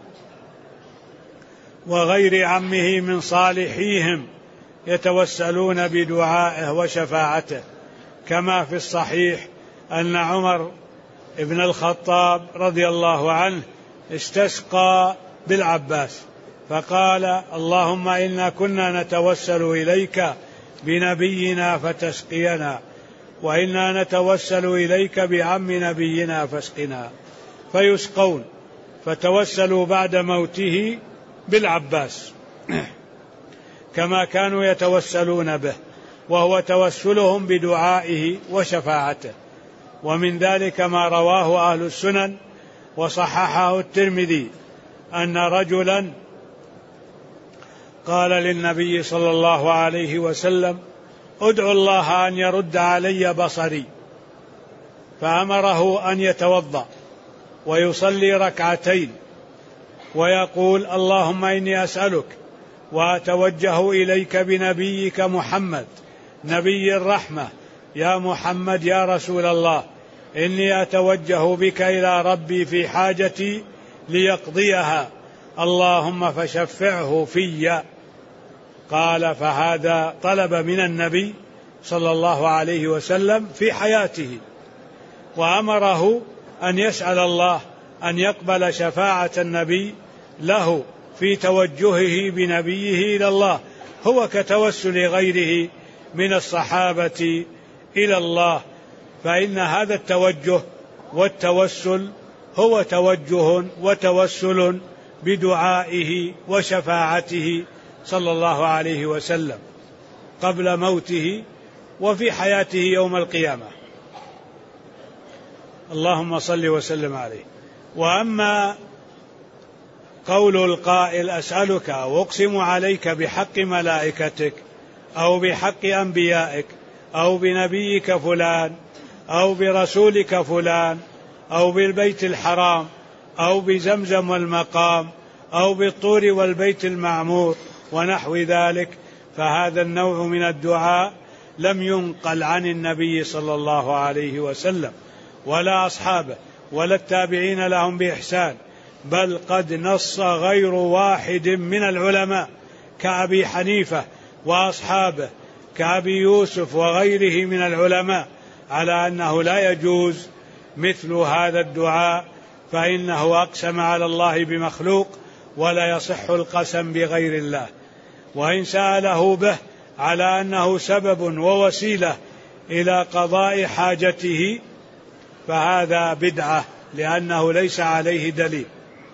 وغير عمه من صالحيهم يتوسلون بدعائه وشفاعته، كما في الصحيح أن عمر ابن الخطاب رضي الله عنه استسقى بالعباس فقال: اللهم إنا كنا نتوسل إليك بنبينا فتسقينا، وإنا نتوسل إليك بعم نبينا فاسقنا، فيسقون، فتوسلوا بعد موته بالعباس كما كانوا يتوسلون به، وهو توسلهم بدعائه وشفاعته. ومن ذلك ما رواه أهل السنن وصححه الترمذي أن رجلا قال للنبي صلى الله عليه وسلم: ادعو الله أن يرد علي بصري، فأمره أن يتوضأ ويصلي ركعتين ويقول: اللهم إني أسألك وأتوجه إليك بنبيك محمد نبي الرحمة، يا محمد يا رسول الله، إني أتوجه بك إلى ربي في حاجتي ليقضيها، اللهم فشفعه في. قال: فهذا طلب من النبي صلى الله عليه وسلم في حياته، وأمره أن يسأل الله أن يقبل شفاعة النبي له في توجهه بنبيه إلى الله، هو كتوسل غيره من الصحابة إلى الله، فإن هذا التوجه والتوسل هو توجه وتوسل بدعائه وشفاعته صلى الله عليه وسلم قبل موته وفي حياته يوم القيامة، اللهم صل وسلم عليه. وأما قول القائل: أسألك وأقسم عليك بحق ملائكتك أو بحق أنبيائك أو بنبيك فلان أو برسولك فلان أو بالبيت الحرام أو بزمزم والمقام أو بالطور والبيت المعمور ونحو ذلك، فهذا النوع من الدعاء لم ينقل عن النبي صلى الله عليه وسلم ولا أصحابه ولا التابعين لهم بإحسان، بل قد نص غير واحد من العلماء كأبي حنيفة وأصحابه كأبي يوسف وغيره من العلماء على أنه لا يجوز مثل هذا الدعاء، فإنه أقسم على الله بمخلوق ولا يصح القسم بغير الله، وإن سأله به على أنه سبب ووسيلة إلى قضاء حاجته فهذا بدعة، لأنه ليس عليه دليل.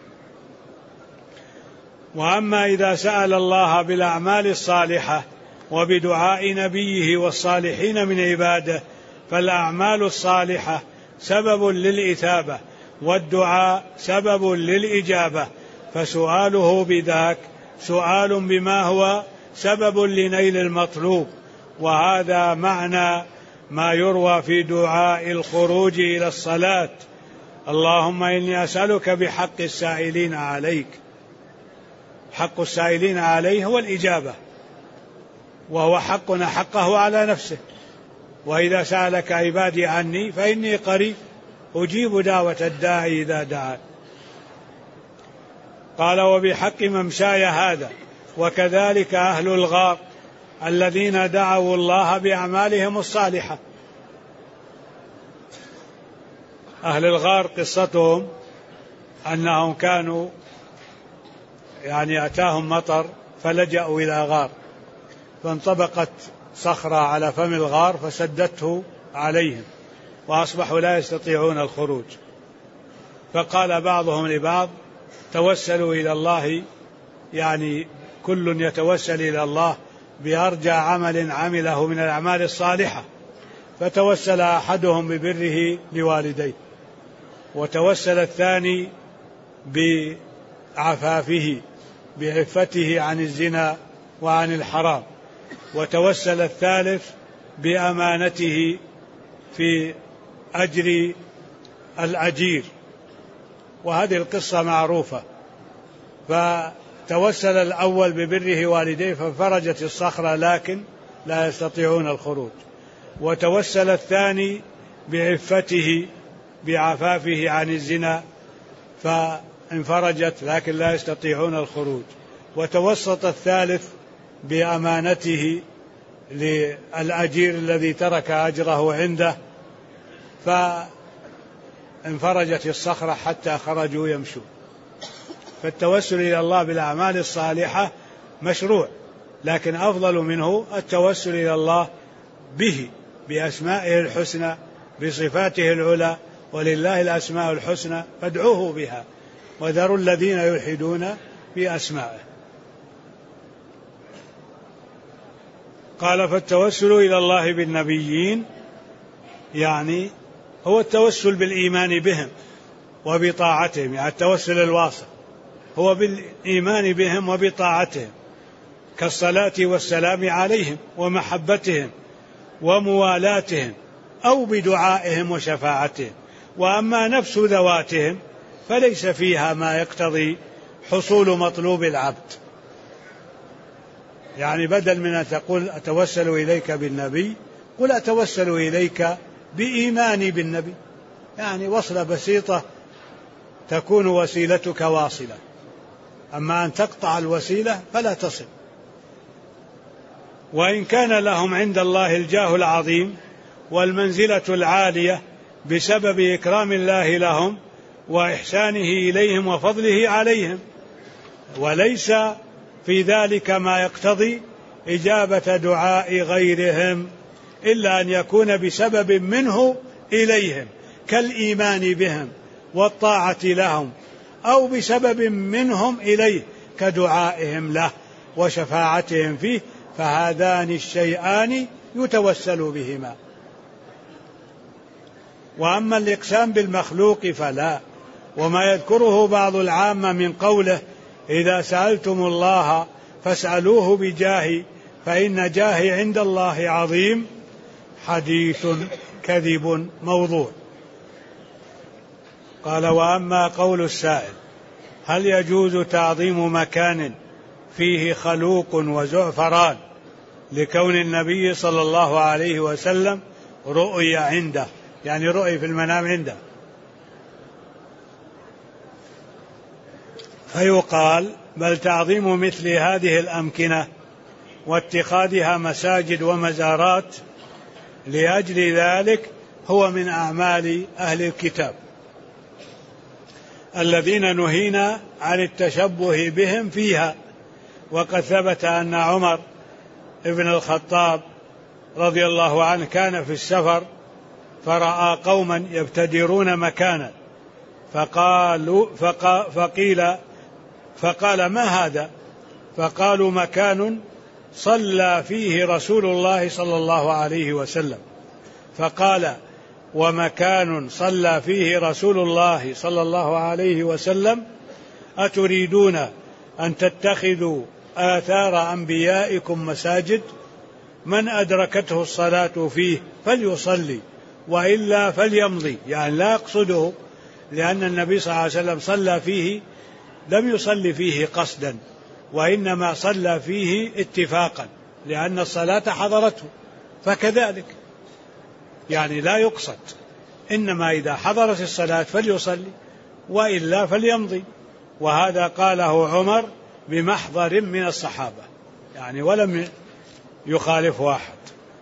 وأما إذا سأل الله بالأعمال الصالحة وبدعاء نبيه والصالحين من عباده، فالأعمال الصالحة سبب للإثابة والدعاء سبب للإجابة، فسؤاله بذاك سؤال بما هو سبب لنيل المطلوب، وهذا معنى ما يروى في دعاء الخروج إلى الصلاة: اللهم إني أسألك بحق السائلين عليك. حق السائلين عليه هو الإجابة، وهو حقنا حقه على نفسه، وإذا سألك عبادي عني فإني قريب أجيب دعوة الداعي إذا دعان. قال: وبحق ممشاي هذا، وكذلك أهل الغار الذين دعوا الله بأعمالهم الصالحة. أهل الغار قصتهم أنهم كانوا يعني أتاهم مطر فلجأوا إلى غار، فانطبقت صخرة على فم الغار فسدته عليهم وأصبحوا لا يستطيعون الخروج، فقال بعضهم لبعض: توسلوا إلى الله، يعني كل يتوسل إلى الله بأرجى عمل عمله من الأعمال الصالحة، فتوسل أحدهم ببره لوالديه، وتوسل الثاني بعفافه بعفته عن الزنا وعن الحرام، وتوسل الثالث بأمانته في أجر الأجير، وهذه القصة معروفة. توسل الأول ببره والديه فانفرجت الصخرة لكن لا يستطيعون الخروج، وتوسل الثاني بعفته بعفافه عن الزنا فانفرجت لكن لا يستطيعون الخروج، وتوسط الثالث بأمانته للأجير الذي ترك أجره عنده فانفرجت الصخرة حتى خرجوا يمشون. فالتوسل إلى الله بالأعمال الصالحة مشروع، لكن أفضل منه التوسل إلى الله به بأسمائه الحسنى بصفاته العلى، ولله الأسماء الحسنى فادعوه بها وذروا الذين يلحدون في أسمائه. قال فالتوسل إلى الله بالنبيين يعني هو التوسل بالإيمان بهم وبطاعتهم، يعني التوسل الواصل هو بالإيمان بهم وبطاعتهم كالصلاة والسلام عليهم ومحبتهم وموالاتهم أو بدعائهم وشفاعتهم. وأما نفس ذواتهم فليس فيها ما يقتضي حصول مطلوب العبد، يعني بدل من أن تقول أتوسل إليك بالنبي قل أتوسل إليك بإيماني بالنبي، يعني وصلة بسيطة تكون وسيلتك واصلة، أما أن تقطع الوسيلة فلا تصل. وإن كان لهم عند الله الجاه العظيم والمنزلة العالية بسبب إكرام الله لهم وإحسانه إليهم وفضله عليهم، وليس في ذلك ما يقتضي إجابة دعاء غيرهم إلا أن يكون بسبب منه إليهم كالإيمان بهم والطاعة لهم، أو بسبب منهم إليه كدعائهم له وشفاعتهم فيه، فهذان الشيئان يتوسل بهما. وأما الإقسام بالمخلوق فلا. وما يذكره بعض العامة من قوله إذا سألتم الله فاسألوه بجاهي فإن جاهي عند الله عظيم حديث كذب موضوع. قال وأما قول السائل هل يجوز تعظيم مكان فيه خلوق وزعفران لكون النبي صلى الله عليه وسلم رؤي عنده، يعني رؤي في المنام عنده، فيقال بل تعظيم مثل هذه الأمكنة واتخاذها مساجد ومزارات لأجل ذلك هو من أعمال أهل الكتاب الذين نهينا عن التشبه بهم فيها. وقد ثبت أن عمر ابن الخطاب رضي الله عنه كان في السفر فرأى قوما يبتدرون مكانا فقالوا فقا فقيل فقال ما هذا؟ فقالوا مكان صلى فيه رسول الله صلى الله عليه وسلم. فقال ومكان صلى فيه رسول الله صلى الله عليه وسلم أتريدون أن تتخذوا آثار أنبيائكم مساجد؟ من أدركته الصلاة فيه فليصلي وإلا فليمضي، يعني لا يقصده، لأن النبي صلى الله عليه وسلم صلى فيه لم يصلي فيه قصدا وإنما صلى فيه اتفاقا لأن الصلاة حضرته، فكذلك يعني لا يقصد، إنما إذا حضرت الصلاة فليصلي وإلا فليمضي. وهذا قاله عمر بمحضر من الصحابة، يعني ولم يخالف واحد.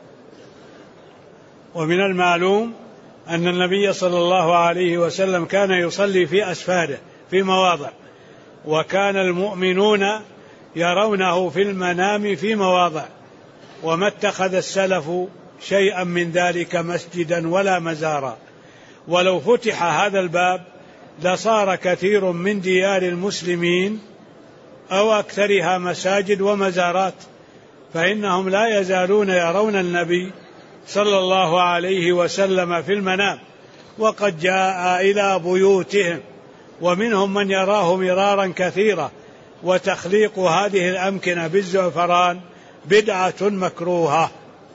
ومن المعلوم أن النبي صلى الله عليه وسلم كان يصلي في أسفاره في مواضع، وكان المؤمنون يرونه في المنام في مواضع، وما اتخذ السلف شيئا من ذلك مسجدا ولا مزارا. ولو فتح هذا الباب لصار كثير من ديار المسلمين أو أكثرها مساجد ومزارات، فإنهم لا يزالون يرون النبي صلى الله عليه وسلم في المنام وقد جاء إلى بيوتهم، ومنهم من يراه مرارا كثيرا. وتخليق هذه الأمكنة بالزعفران بدعة مكروهة.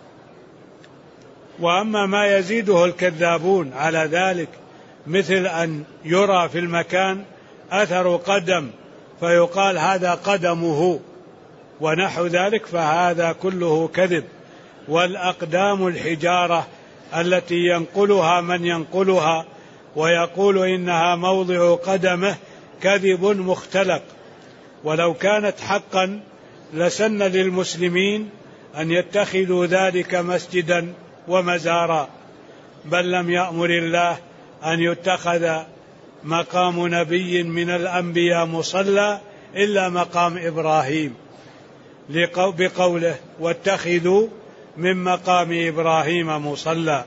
وأما ما يزيده الكذابون على ذلك مثل أن يرى في المكان أثر قدم فيقال هذا قدمه ونحو ذلك، فهذا كله كذب. والأقدام الحجارة التي ينقلها من ينقلها ويقول إنها موضع قدمه كذب مختلق. ولو كانت حقا لسن للمسلمين أن يتخذوا ذلك مسجدا ومزارا، بل لم يأمر الله أن يتخذ مقام نبي من الأنبياء مصلى إلا مقام إبراهيم، بقوله واتخذوا من مقام إبراهيم مصلى.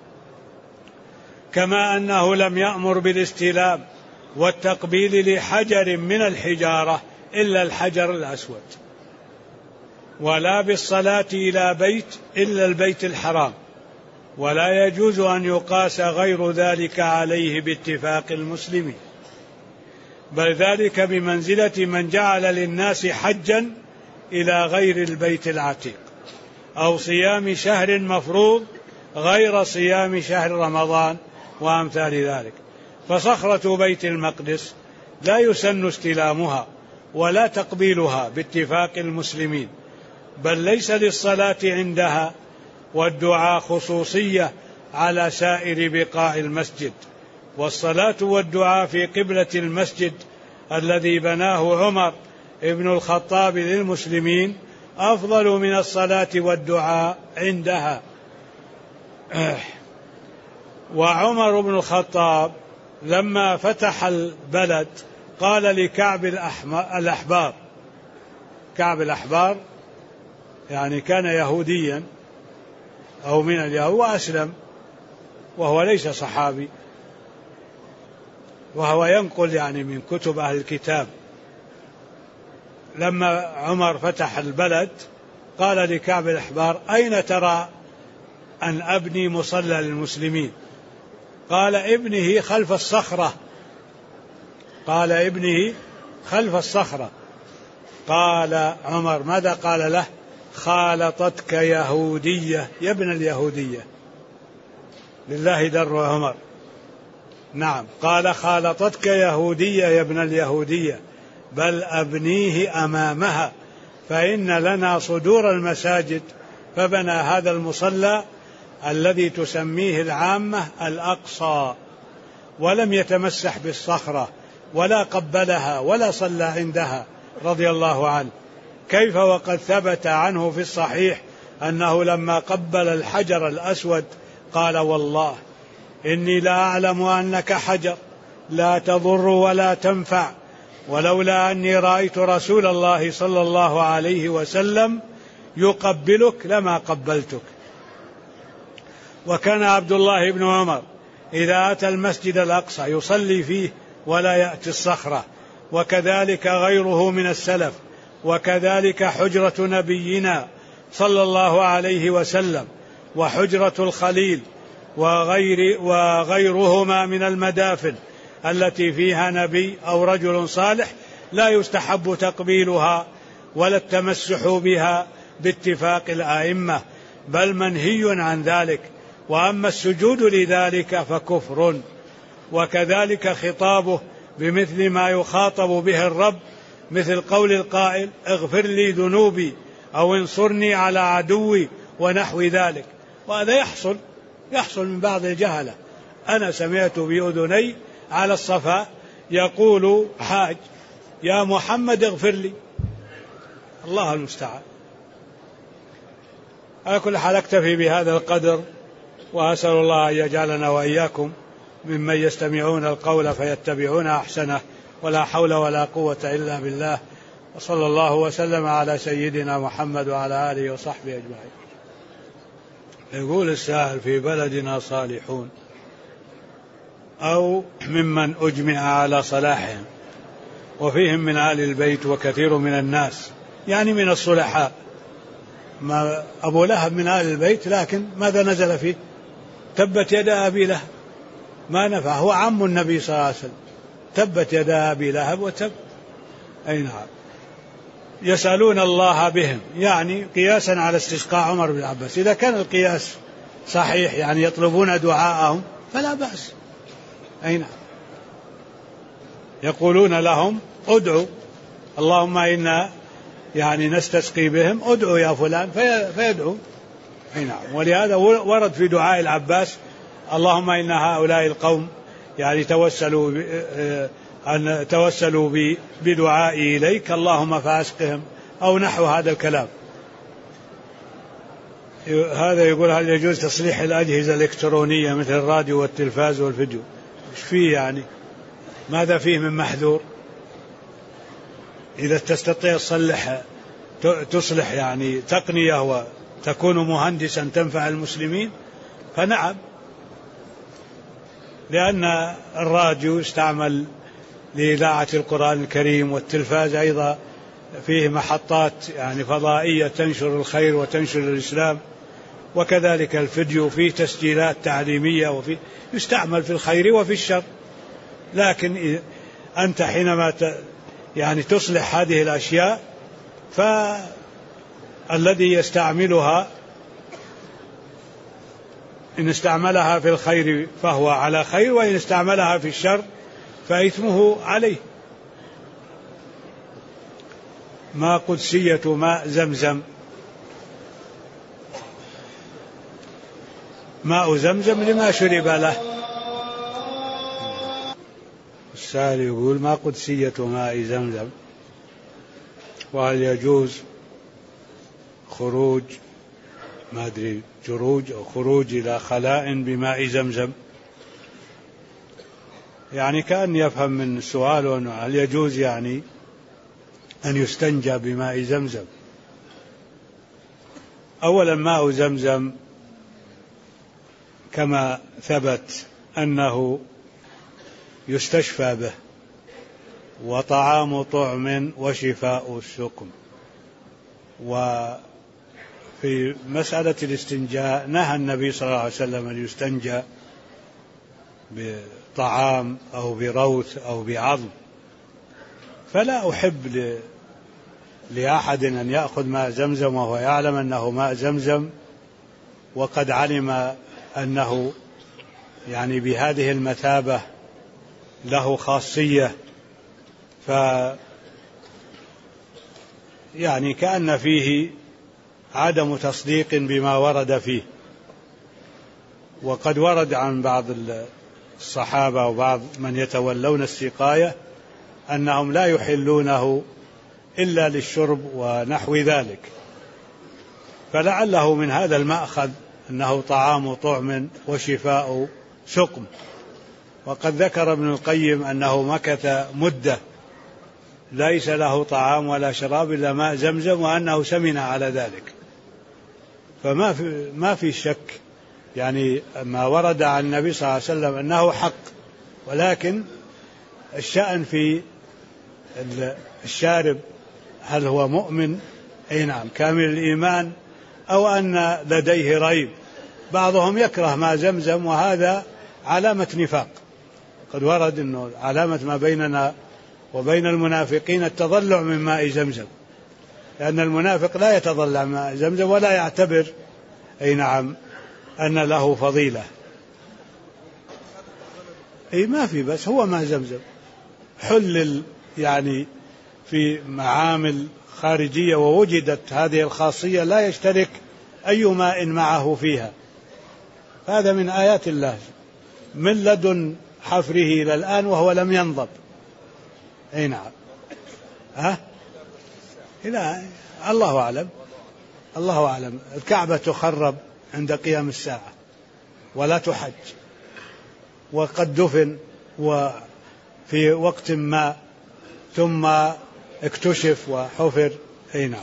كما أنه لم يأمر بالاستلام والتقبيل لحجر من الحجارة إلا الحجر الأسود، ولا بالصلاة إلى بيت إلا البيت الحرام، ولا يجوز أن يقاس غير ذلك عليه باتفاق المسلمين، بل ذلك بمنزلة من جعل للناس حجا إلى غير البيت العتيق، أو صيام شهر مفروض غير صيام شهر رمضان وأمثال ذلك. فصخرة بيت المقدس لا يسن استلامها ولا تقبيلها باتفاق المسلمين، بل ليس للصلاة عندها والدعاء خصوصية على سائر بقاع المسجد. والصلاة والدعاء في قبلة المسجد الذي بناه عمر ابن الخطاب للمسلمين أفضل من الصلاة والدعاء عندها. وعمر بن الخطاب لما فتح البلد قال لكعب الأحبار، كعب الأحبار يعني كان يهوديا أو من اليهود وأسلم وهو ليس صحابي، وهو ينقل يعني من كتب أهل الكتاب. لما عمر فتح البلد قال لكعب الأحبار أين ترى أن أبني مصلى للمسلمين؟ قال ابنه خلف الصخرة، قال ابنه خلف الصخرة. قال عمر ماذا قال له؟ خالطتك يهودية يا ابن اليهودية. لله در عمر. نعم، قال خالطتك يهودية يا ابن اليهودية، بل أبنيه أمامها، فإن لنا صدور المساجد، فبنى هذا المصلى الذي تسميه العامة الأقصى، ولم يتمسح بالصخرة ولا قبلها ولا صلى عندها رضي الله عنه. كيف وقد ثبت عنه في الصحيح أنه لما قبل الحجر الأسود قال والله إني لا أعلم أنك حجر لا تضر ولا تنفع، ولولا أني رأيت رسول الله صلى الله عليه وسلم يقبلك لما قبلتك. وكان عبد الله بن عمر إذا أتى المسجد الأقصى يصلي فيه ولا يأتي الصخرة، وكذلك غيره من السلف، وكذلك حجرة نبينا صلى الله عليه وسلم وحجرة الخليل وغير وغيرهما من المدافن التي فيها نبي أو رجل صالح لا يستحب تقبيلها ولا التمسح بها باتفاق الآئمة، بل منهي عن ذلك. وأما السجود لذلك فكفر. وكذلك خطابه بمثل ما يخاطب به الرب، مثل قول القائل اغفر لي ذنوبي أو انصرني على عدوي ونحو ذلك. وهذا يحصل يحصل من بعض الجهلة. أنا سمعت بأذني على الصفا يقول حاج يا محمد اغفر لي، الله المستعان. على كل حال أكتفي بهذا القدر، وأسأل الله أن يجعلنا وإياكم ممن يستمعون القول فيتبعون أحسنه، ولا حول ولا قوة إلا بالله. وصلى الله وسلم على سيدنا محمد وعلى آله وصحبه أجمعين. يقول السائل في بلدنا صالحون أو ممن أجمع على صلاحهم، وفيهم من آل البيت وكثير من الناس، يعني من الصلحاء. ما أبو لهب من آل البيت، لكن ماذا نزل فيه؟ تبت يدا أبي لهب، ما نفع، هو عم النبي صلى الله عليه وسلم. تبت يدا أبي لهب وتب. أي نعم. يسألون الله بهم، يعني قياسا على استسقاء عمر بن عباس. إذا كان القياس صحيح يعني يطلبون دعاءهم فلا بأس. أي نعم. يقولون لهم ادعوا اللهم إنا يعني نستسقي بهم ادعو يا فلان في فيدعو. نعم. ولهذا ورد في دعاء العباس اللهم إن هؤلاء القوم يعني توسلوا أن توسلوا بدعائي إليك اللهم فأسقهم أو نحو هذا الكلام. هذا يقول هل يجوز تصليح الأجهزة الإلكترونية مثل الراديو والتلفاز والفيديو؟ إيش فيه يعني؟ ماذا فيه من محذور؟ إذا تستطيع تصلح تصلح يعني تقنية وتكون مهندسا تنفع المسلمين فنعم، لأن الراديو استعمل لإذاعة القرآن الكريم، والتلفاز أيضا فيه محطات يعني فضائية تنشر الخير وتنشر الإسلام، وكذلك الفيديو فيه تسجيلات تعليمية وفي يستعمل في الخير وفي الشر. لكن أنت حينما يعني تصلح هذه الأشياء فالذي يستعملها إن استعملها في الخير فهو على خير، وإن استعملها في الشر فإثمه عليه. ما قدسية ماء زمزم؟ ماء زمزم لما شرب له. السائل يقول ما قدسية ماء زمزم، وهل يجوز خروج ما أدري جروج أو خروج إلى خلاء بماء زمزم؟ يعني كأن يفهم من السؤال أنه هل يجوز يعني أن يستنجى بماء زمزم. أولا ماء زمزم كما ثبت أنه يستشفى به، وطعام طعم وشفاء السقم. وفي مسألة الاستنجاء نهى النبي صلى الله عليه وسلم أن يستنجى بطعام أو بروث أو بعظم، فلا أحب ل... لأحد أن يأخذ ماء زمزم وهو يعلم أنه ماء زمزم وقد علم أنه يعني بهذه المثابة له خاصية، ف يعني كأن فيه عدم تصديق بما ورد فيه. وقد ورد عن بعض الصحابة وبعض من يتولون السقاية أنهم لا يحلونه إلا للشرب ونحو ذلك، فلعله من هذا المأخذ أنه طعام طعم وشفاء سقم. وقد ذكر ابن القيم أنه مكث مدة ليس له طعام ولا شراب إلا ماء زمزم، وأنه سمن على ذلك. فما في ما في شك يعني ما ورد عن النبي صلى الله عليه وسلم أنه حق، ولكن الشأن في الشارب هل هو مؤمن أي نعم كامل الإيمان أو أن لديه ريب. بعضهم يكره ماء زمزم وهذا علامة نفاق. قد ورد أنه علامة ما بيننا وبين المنافقين التضلع من ماء زمزم، لأن المنافق لا يتضلع من ماء زمزم ولا يعتبر أي نعم أن له فضيلة. أي ما في، بس هو ماء زمزم حلل يعني في معامل خارجية ووجدت هذه الخاصية لا يشترك أي ماء معه فيها. هذا من آيات الله من لدن حفره إلى الآن وهو لم ينضب. أي نعم. ها؟ لا الله أعلم، الله أعلم. الكعبة تخرب عند قيام الساعة ولا تحج، وقد دفن وفي وقت ما ثم اكتشف وحفر. أي نعم.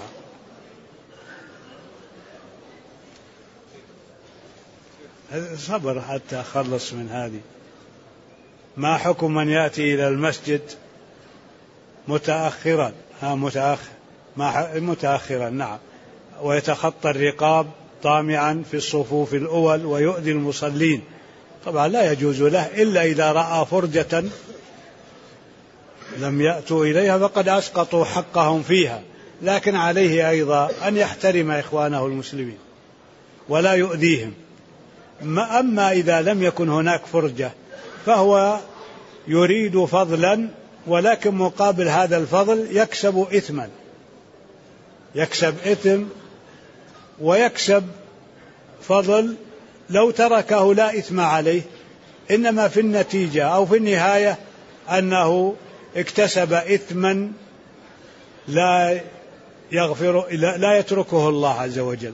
صبر حتى أخلص من هذه. ما حكم من يأتي إلى المسجد متأخرا؟ ها متأخر ما متأخرا نعم، ويتخطى الرقاب طامعا في الصفوف الأول ويؤذي المصلين، طبعا لا يجوز له إلا إذا رأى فرجة لم يأتوا إليها فقد أسقطوا حقهم فيها، لكن عليه أيضا أن يحترم إخوانه المسلمين ولا يؤذيهم. أما إذا لم يكن هناك فرجة فهو يريد فضلا ولكن مقابل هذا الفضل يكسب إثما، يكسب إثم ويكسب فضل لو تركه لا إثم عليه، إنما في النتيجة أو في النهاية أنه اكتسب إثما لا يغفر لا يتركه الله عز وجل،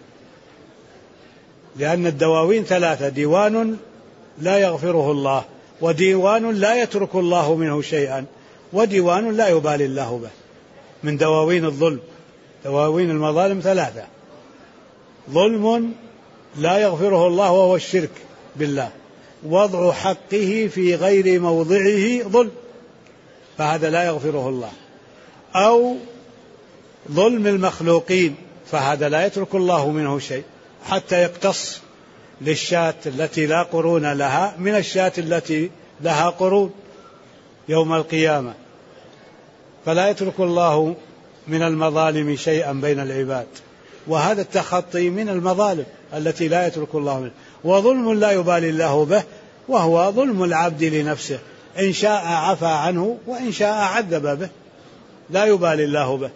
لأن الدواوين ثلاثة: ديوان لا يغفره الله، وديوان لا يترك الله منه شيئا، وديوان لا يبالي الله به. من دواوين الظلم، دواوين المظالم ثلاثة: ظلم لا يغفره الله وهو الشرك بالله، وضع حقه في غير موضعه ظلم فهذا لا يغفره الله، أو ظلم المخلوقين فهذا لا يترك الله منه شيء حتى يقتص للشاة التي لا قرون لها من الشاة التي لها قرون يوم القيامة، فلا يترك الله من المظالم شيئا بين العباد، وهذا التخطي من المظالم التي لا يترك الله منه. وظلم لا يبالي الله به وهو ظلم العبد لنفسه، إن شاء عفى عنه وإن شاء عذب به، لا يبالي الله به.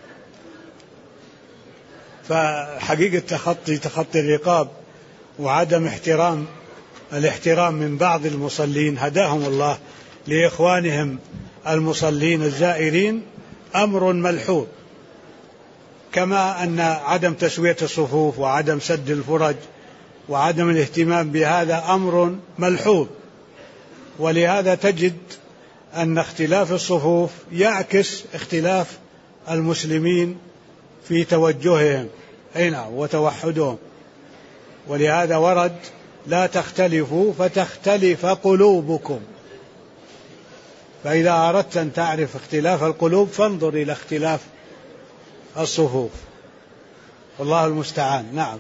فحقيقة تخطي تخطي الرقاب وعدم احترام الاحترام من بعض المصلين هداهم الله لإخوانهم المصلين الزائرين أمر ملحوظ، كما أن عدم تسوية الصفوف وعدم سد الفرج وعدم الاهتمام بهذا أمر ملحوظ. ولهذا تجد أن اختلاف الصفوف يعكس اختلاف المسلمين في توجههم أين وتوحدهم، ولهذا ورد: لا تختلفوا فتختلف قلوبكم. فإذا أردت أن تعرف اختلاف القلوب فانظر إلى اختلاف الصفوف، والله المستعان. نعم.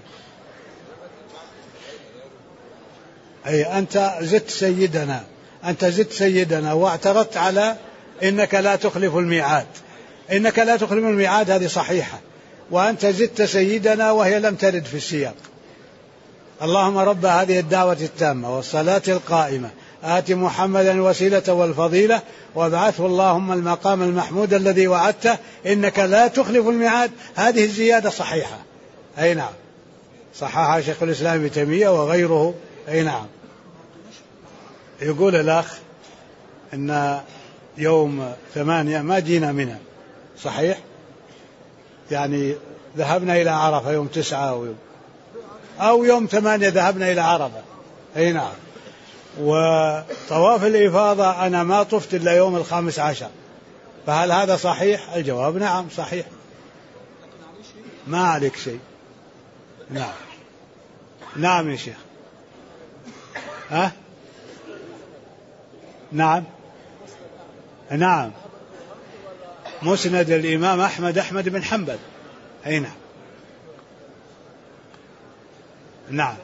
أي أنت زدت سيدنا أنت زدت سيدنا واعترضت على إنك لا تخلف الميعاد، إنك لا تخلف الميعاد هذه صحيحة، وأنت زدت سيدنا وهي لم ترد في السياق. اللهم رب هذه الدعوة التامة والصلاة القائمة آت محمدا الوسيلة والفضيلة وابعثه اللهم المقام المحمود الذي وعدته إنك لا تخلف الميعاد، هذه الزيادة صحيحة. أي نعم، صححها شيخ الإسلام ابن تيمية وغيره. أي نعم. يقول الأخ إن يوم ثمانية ما جينا منها، صحيح؟ يعني ذهبنا إلى عرفة يوم تسعة أو يوم, أو يوم ثمانية ذهبنا إلى عرفة. أي نعم. وطواف الإفاضة أنا ما طفت إلا يوم الخامس عشر، فهل هذا صحيح؟ الجواب نعم صحيح، ما عليك شيء. نعم. نعم يا شيخ. ها؟ نعم. نعم. مسند الإمام أحمد أحمد بن حنبل. أي نعم. نعم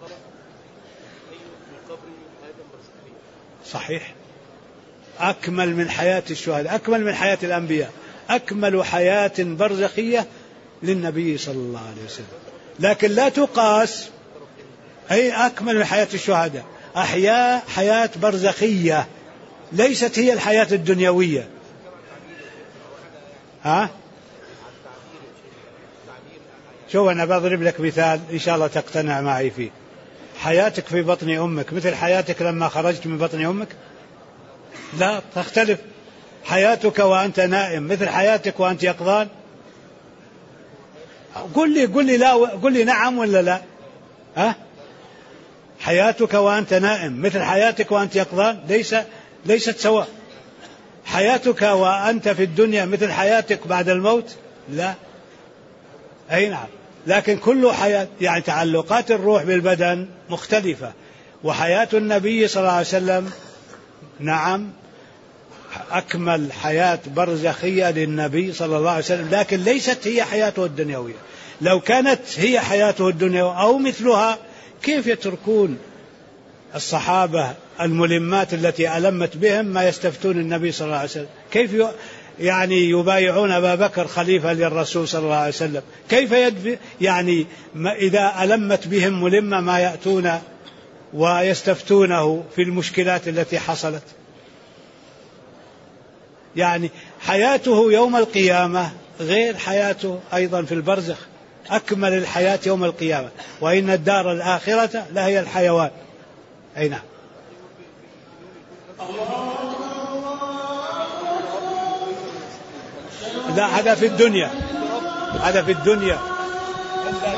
صحيح، أكمل من حياة الشهداء، أكمل من حياة الأنبياء، أكمل حياة برزخية للنبي صلى الله عليه وسلم، لكن لا تقاس. أي أكمل من حياة الشهداء، أحياء حياة برزخية ليست هي الحياة الدنيوية. ها؟ شوف أنا بضرب لك مثال إن شاء الله تقتنع معي فيه. حياتك في بطن أمك مثل حياتك لما خرجت من بطن أمك؟ لا، تختلف. حياتك وأنت نائم مثل حياتك وأنت يقظان؟ قل لي قل لي لا قل لي نعم ولا لا؟ ها؟ حياتك وأنت نائم مثل حياتك وأنت يقظان؟ ليس ليست سواء. حياتك وأنت في الدنيا مثل حياتك بعد الموت؟ لا. أي نعم. لكن كل حياة يعني تعلقات الروح بالبدن مختلفة، وحياة النبي صلى الله عليه وسلم نعم أكمل حياة برزخية للنبي صلى الله عليه وسلم، لكن ليست هي حياته الدنيوية. لو كانت هي حياته الدنيوية أو مثلها كيف يتركون الصحابة الملمات التي ألمت بهم ما يستفتون النبي صلى الله عليه وسلم؟ كيف يعني يبايعون أبا بكر خليفة للرسول صلى الله عليه وسلم؟ كيف يدفع يعني إذا ألمت بهم ملمة ما يأتون ويستفتونه في المشكلات التي حصلت؟ يعني حياته يوم القيامة غير حياته أيضا في البرزخ، أكمل الحياة يوم القيامة، وإن الدار الآخرة لهي الحيوان. أي نعم. لا هذا في الدنيا، هذا في الدنيا.